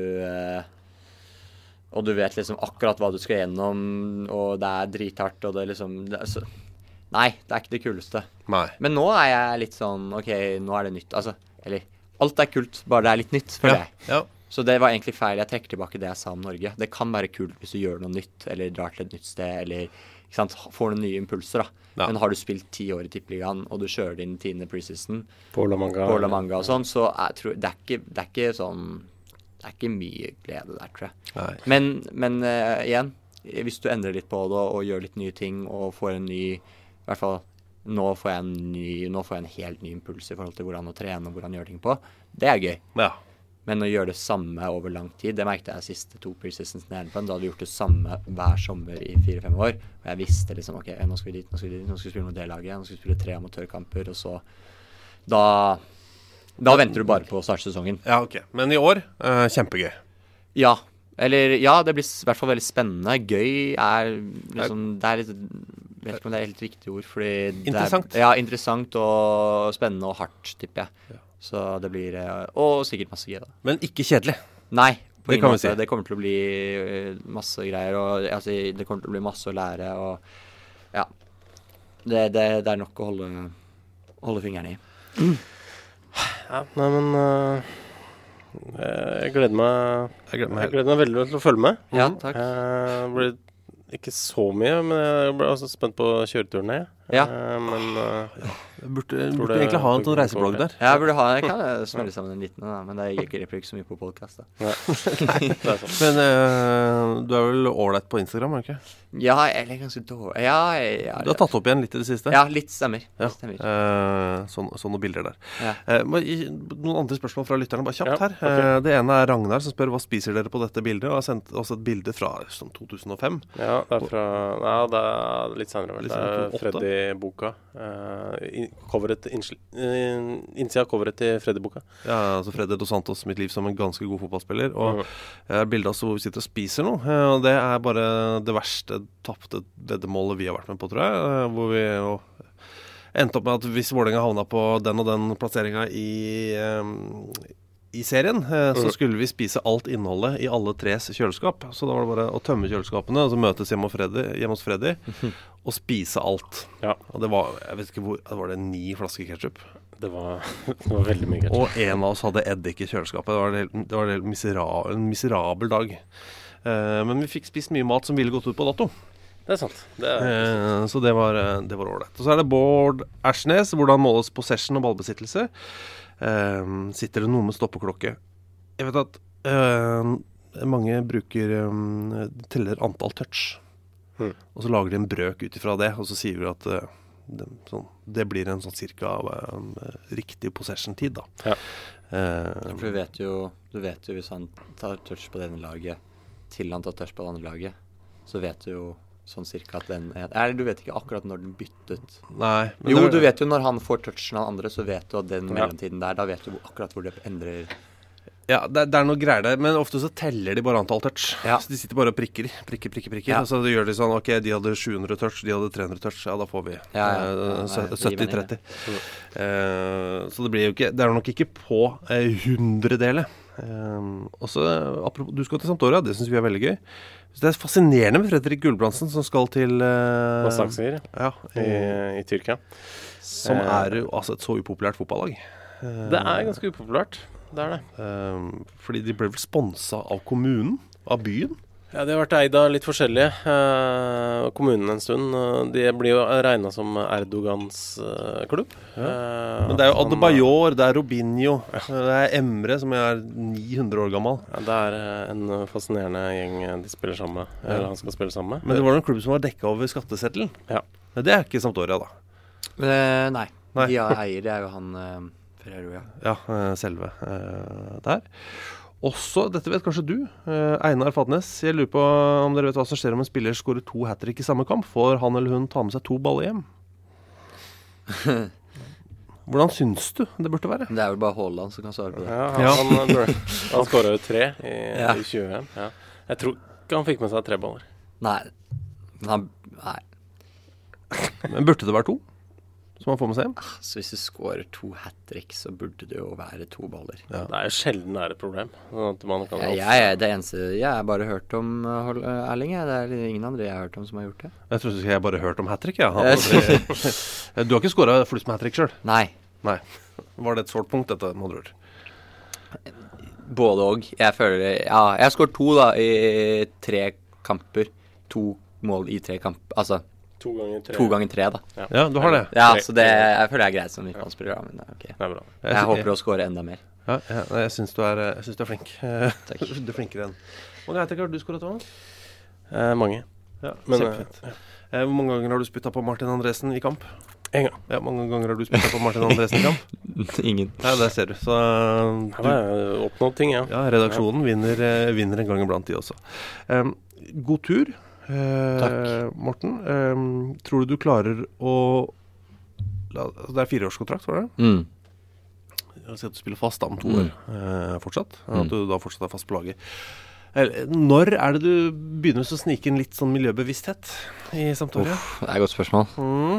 du vet liksom akkurat hva du skal gjennom, og det er drithardt, og det liksom nei, det er ikke det kuleste. Men nå er jeg litt sånn, ok, nå er det nytt. Altså, eller, alt er kult, bare det er litt nytt, føler jeg. Så det var egentlig feil. Jeg trekker tilbake det jeg sa om Norge. Det kan være kult hvis du gjør noe nytt, eller drar til et nytt sted, eller ikke sant, får noen nye impulser da. Men har du spilt 10 år i Tippeligaen, og du kjører din 10. preseason på La Manga og sånn, så jeg tror, det er ikke sånn, det er ikke mye glede der, tror jeg. Men igjen, hvis du endrer litt på det, og gjør litt nye ting, og får en ny, i hvert fall, nå får jeg en helt ny impuls i forhold til hvordan å trene og hvordan å gjøre ting på. Det er gøy. Men å gjøre det samme over lang tid, det merkte jeg siste 2 preseasons nede på. Da hadde vi gjort det samme hver sommer i 4-5 år. Og jeg visste liksom, ok, nå skal vi dit, nå skal vi spille noe D-laget, nå skal vi spille 3 amatørkamper, og så Da venter du bare på startsesongen. Ja, ok. Men i år, kjempegøy. Ja. Eller, det blir i hvert fall veldig spennende. Gøy er liksom, det er litt, vet ikke om det er helt riktig ord, fordi interessant. Det er interessant og spennende og hardt, tipper jeg. Ja. Så det blir, og sikkert masse gøy da. Men ikke kjedelig. Nei, på det kan vi si. Det kommer til å bli masse greier, og altså, det kommer til å bli masse å lære, og ja, det er nok å holde fingrene i. Ja, nei, men jeg gleder meg veldig til å følge med. Ja, takk. Jeg ble ikke så mye, men jeg ble også spent på kjøreturene. Ja. Men jeg burde egentlig ha en sånn reiseblogg der. Ja, jeg kan smelle sammen en liten, men det hjelper ikke så mye på podcast da. Nei, det er sånn. Men du er vel ålreit på Instagram, er du ikke? Ja, jeg er ganske dårlig. Ja. Du har tatt opp igjen litt i det siste? Ja, litt stemmer. Ja. Sånne bilder der. Ja. Noen andre spørsmål fra lytterne, bare kjapt her. Okay. Det ene er Ragnar som spør hva spiser dere på dette bildet, og har sendt også et bilde fra 2005. Ja, det er fra det er litt senere vel. Det er Freddy-boka. Innsida av coveret til Freddy-boka. Ja, altså Freddy Dos Santos, mitt liv som en ganske god fotballspiller. Og bildet altså hvor vi sitter og spiser noe. Og det er bare det verste tappte veddemålet vi har vært med på, tror jeg. Hvor vi endte opp med at hvis Vålerenga havna på den og den plasseringen i serien, så skulle vi spise alt innholdet i alle tres kjøleskap. Så da var det bare å tømme kjøleskapene, og så møtes hjemme hos Freddy, og spise alt. Ja. Og det var, jeg vet ikke hvor, var det 9 flasker ketchup? Det var veldig mye ketchup. Og en av oss hadde eddik i kjøleskapet. Det var en miserabel dag. Men vi fikk spist mye mat som ville gått ut på dato. Det er sant. Så det var ålreit. Og så er det Bård Ersnes, hvordan måles possession og ballbesittelse. Sitter det noe med stoppeklokke? Jeg vet at mange teller antall touch, og så lager de en brøk ut ifra det, og så sier vi at det blir en sånn cirka riktig possession-tid da. Ja. For du vet jo hvis han tar touch på det ene laget til han tar touch på det andre laget, så vet du jo sånn cirka at du vet ikke akkurat når den byttet. Nei. Du vet jo når han får touchen av andre, så vet du at den mellomtiden der, da vet du akkurat hvor det endrer. Ja, det er noe greier der, men ofte så teller de bare antall touch. Ja. Så de sitter bare og prikker. Ja. Og så gjør de sånn, ok, de hadde 700 touch, de hadde 300 touch, ja, da får vi 70-30. Så det blir jo ikke, det er nok ikke på 100-delet. Også, apropos, du skal til Sampdoria, det synes vi er veldig gøy. Så det er fascinerende med Fredrik Gulbrandsen som skal til Mastaksir i Tyrkia. Som er jo altså et så upopulært fotballag. Det er ganske upopulært. Det er det. Fordi de ble vel sponset av kommunen, av byen. Ja, de har vært eid av litt forskjellige. Kommunen en stund. De blir jo regnet som Erdogans klubb. Men det er jo Adebayor, det er Robinho, det er Emre som er 900 år gammel. Ja, det er en fascinerende gjeng de spiller sammen med, eller han skal spille sammen med. Men det var en klubb som var dekket over skattesettelen. Ja. Men det er ikke Sampdoria da. Nei. De eier, det er jo han Ferrero, ja, selve der. Også, dette vet kanskje du, Einar Fadnes. Jeg lurer på om dere vet hva som skjer om en spiller skårer 2 hat-trick i samme kamp. Får han eller hun ta med seg 2 baller hjem? Hvordan syns du det burde være? Det er vel bare Haaland som kan svare på det. Ja, han skåret jo 3 i 20. Ja. Jeg tror ikke han fikk med seg 3 baller. Nei. Men burde det være 2? Som han får med seg hjem? Så hvis du skårer 2 hat-trick, så burde det jo være 2 baller. Ja. Det er jo sjelden det er et problem. At man kan det eneste jeg har bare hørt om Erling, det er ingen andre jeg har hørt om som har gjort det. Jeg trodde jeg bare hørt om hat-trick, ja. Du har ikke skåret flust med hat-trick selv? Nei. Var det et sårt punkt, dette, må du høre? Både og. Jeg føler, jeg har skåret 2 da, i 3 kamper. 2 mål i 3 kamper, altså 2 ganger 3 da. Ja, du har det. Ja, så jeg føler det er greit som midtbanespiller, men okay. Det er bra. Jeg håper å skåre enda mer. Ja, jeg synes du er flink. Takk. Du er flinkere enn. Hvor mange hat-trick har du skåret, Thomas? Mange. Ja, kjempefint. Hvor mange ganger har du spyttet på Martin Andresen i kamp? 1 gang. Ja, mange ganger har du spyttet på Martin Andresen i kamp? Ingen. Ja, det ser du. Så det er oppnådd ting, ja. Ja, redaksjonen vinner en gang iblant de også. God tur. Takk. Morten, tror du klarer å det er 4-årskontrakt, var det? si at du spiller fast da, om 2 år fortsatt, at du da fortsatt fast på laget. Når det du begynner å snike inn litt sånn miljøbevissthet I Sampdoria? Det et godt spørsmål.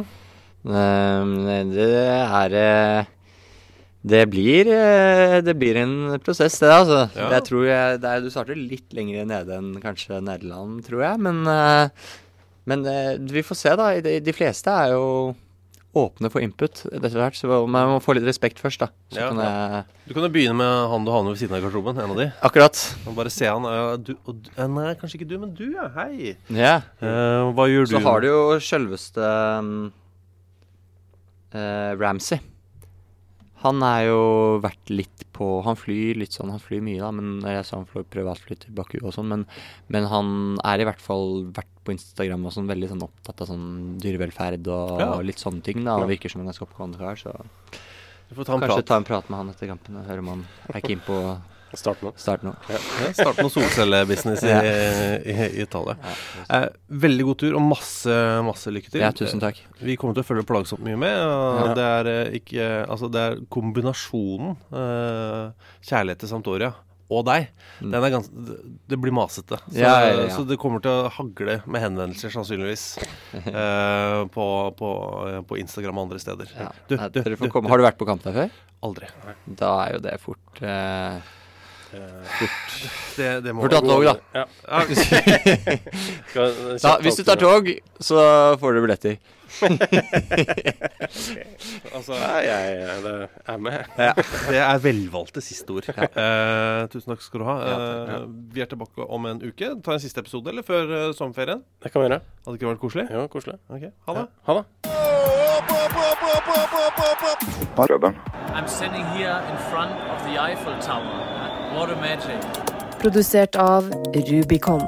Det blir en prosess det altså. Jeg tror du starter litt lenger nede enn kanskje Nederland, tror jeg, men vi får se da. De fleste jo åpne for input dette hvert, så man må få litt respekt først da. Så Du kan jo begynne med han du har ved siden av garderoben, en av de. Akkurat. Og bare se han, nei, kanskje ikke du, men du hei. Ja. Hva gjør du? Så har du jo selveste Ramsey. Han jo vært litt på, han flyr mye da, men jeg sa han fløy privatfly til Baku og sånn, men han I hvert fall vært på Instagram og sånn, veldig sånn opptatt av sånn dyrevelferd og litt sånne ting da, han virker som en ganske oppgående kar, så du får kanskje ta en prat med han etter kampen og høre om han ikke inn på Start nå. Start noe solcellebusiness I Italia. Veldig god tur og masse lykke til. Ja, tusen takk. Vi kommer til å følge plagsomt mye med. Og det kombinasjonen kjærlighet til Sampdoria og deg. Det blir masete. Så det kommer til å hagle med henvendelser sannsynligvis på Instagram og andre steder. Har du vært på kamp der før? Aldri. Da jo det fort det må ta tog da. Hvis du tar tog så får du billetter. Altså, det med. Det velvalgte siste ord. Tusen takk skal du ha. Vi tilbake om en uke. Ta en siste episode eller før sommerferien? Det kan vi gjøre. Hadde det ikke vært koselig? Jo, koselig. Ok, ha det. Ha det. I'm sitting here in front of the Eiffel Tower. What a magic. Produsert av Rubicon.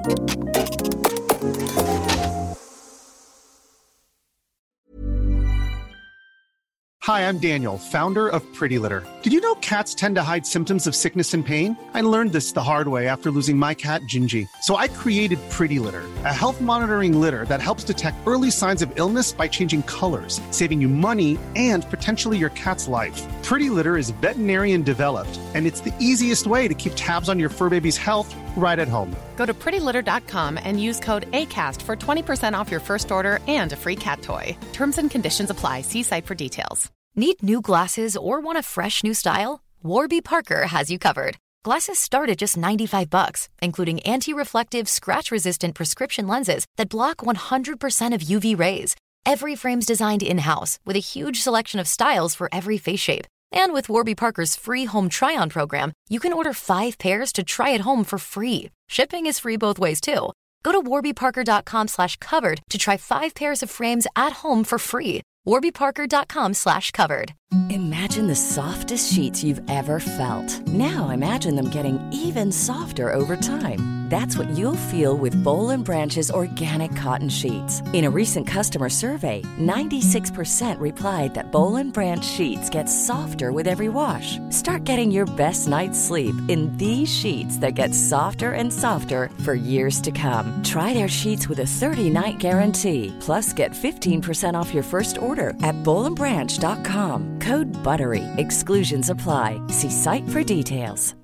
Hi, I'm Daniel, founder of Pretty Litter. Did you know cats tend to hide symptoms of sickness and pain? I learned this the hard way after losing my cat, Gingy. So I created Pretty Litter, a health monitoring litter that helps detect early signs of illness by changing colors, saving you money and potentially your cat's life. Pretty Litter is veterinarian developed, and it's the easiest way to keep tabs on your fur baby's health right at home. Go to prettylitter.com and use code ACAST for 20% off your first order and a free cat toy. Terms and conditions apply. See site for details. Need new glasses or want a fresh new style? Warby Parker has you covered. Glasses start at just $95, including anti-reflective, scratch-resistant prescription lenses that block 100% of UV rays. Every frame's designed in-house with a huge selection of styles for every face shape. And with Warby Parker's free home try-on program, you can order 5 pairs to try at home for free. Shipping is free both ways, too. Go to warbyparker.com/covered to try 5 pairs of frames at home for free. warbyparker.com/covered. Imagine the softest sheets you've ever felt. Now imagine them getting even softer over time. That's what you'll feel with Boll & Branch's organic cotton sheets. In a recent customer survey, 96% replied that Boll & Branch sheets get softer with every wash. Start getting your best night's sleep in these sheets that get softer and softer for years to come. Try their sheets with a 30-night guarantee. Plus, get 15% off your first order at bollandbranch.com. Code BUTTERY. Exclusions apply. See site for details.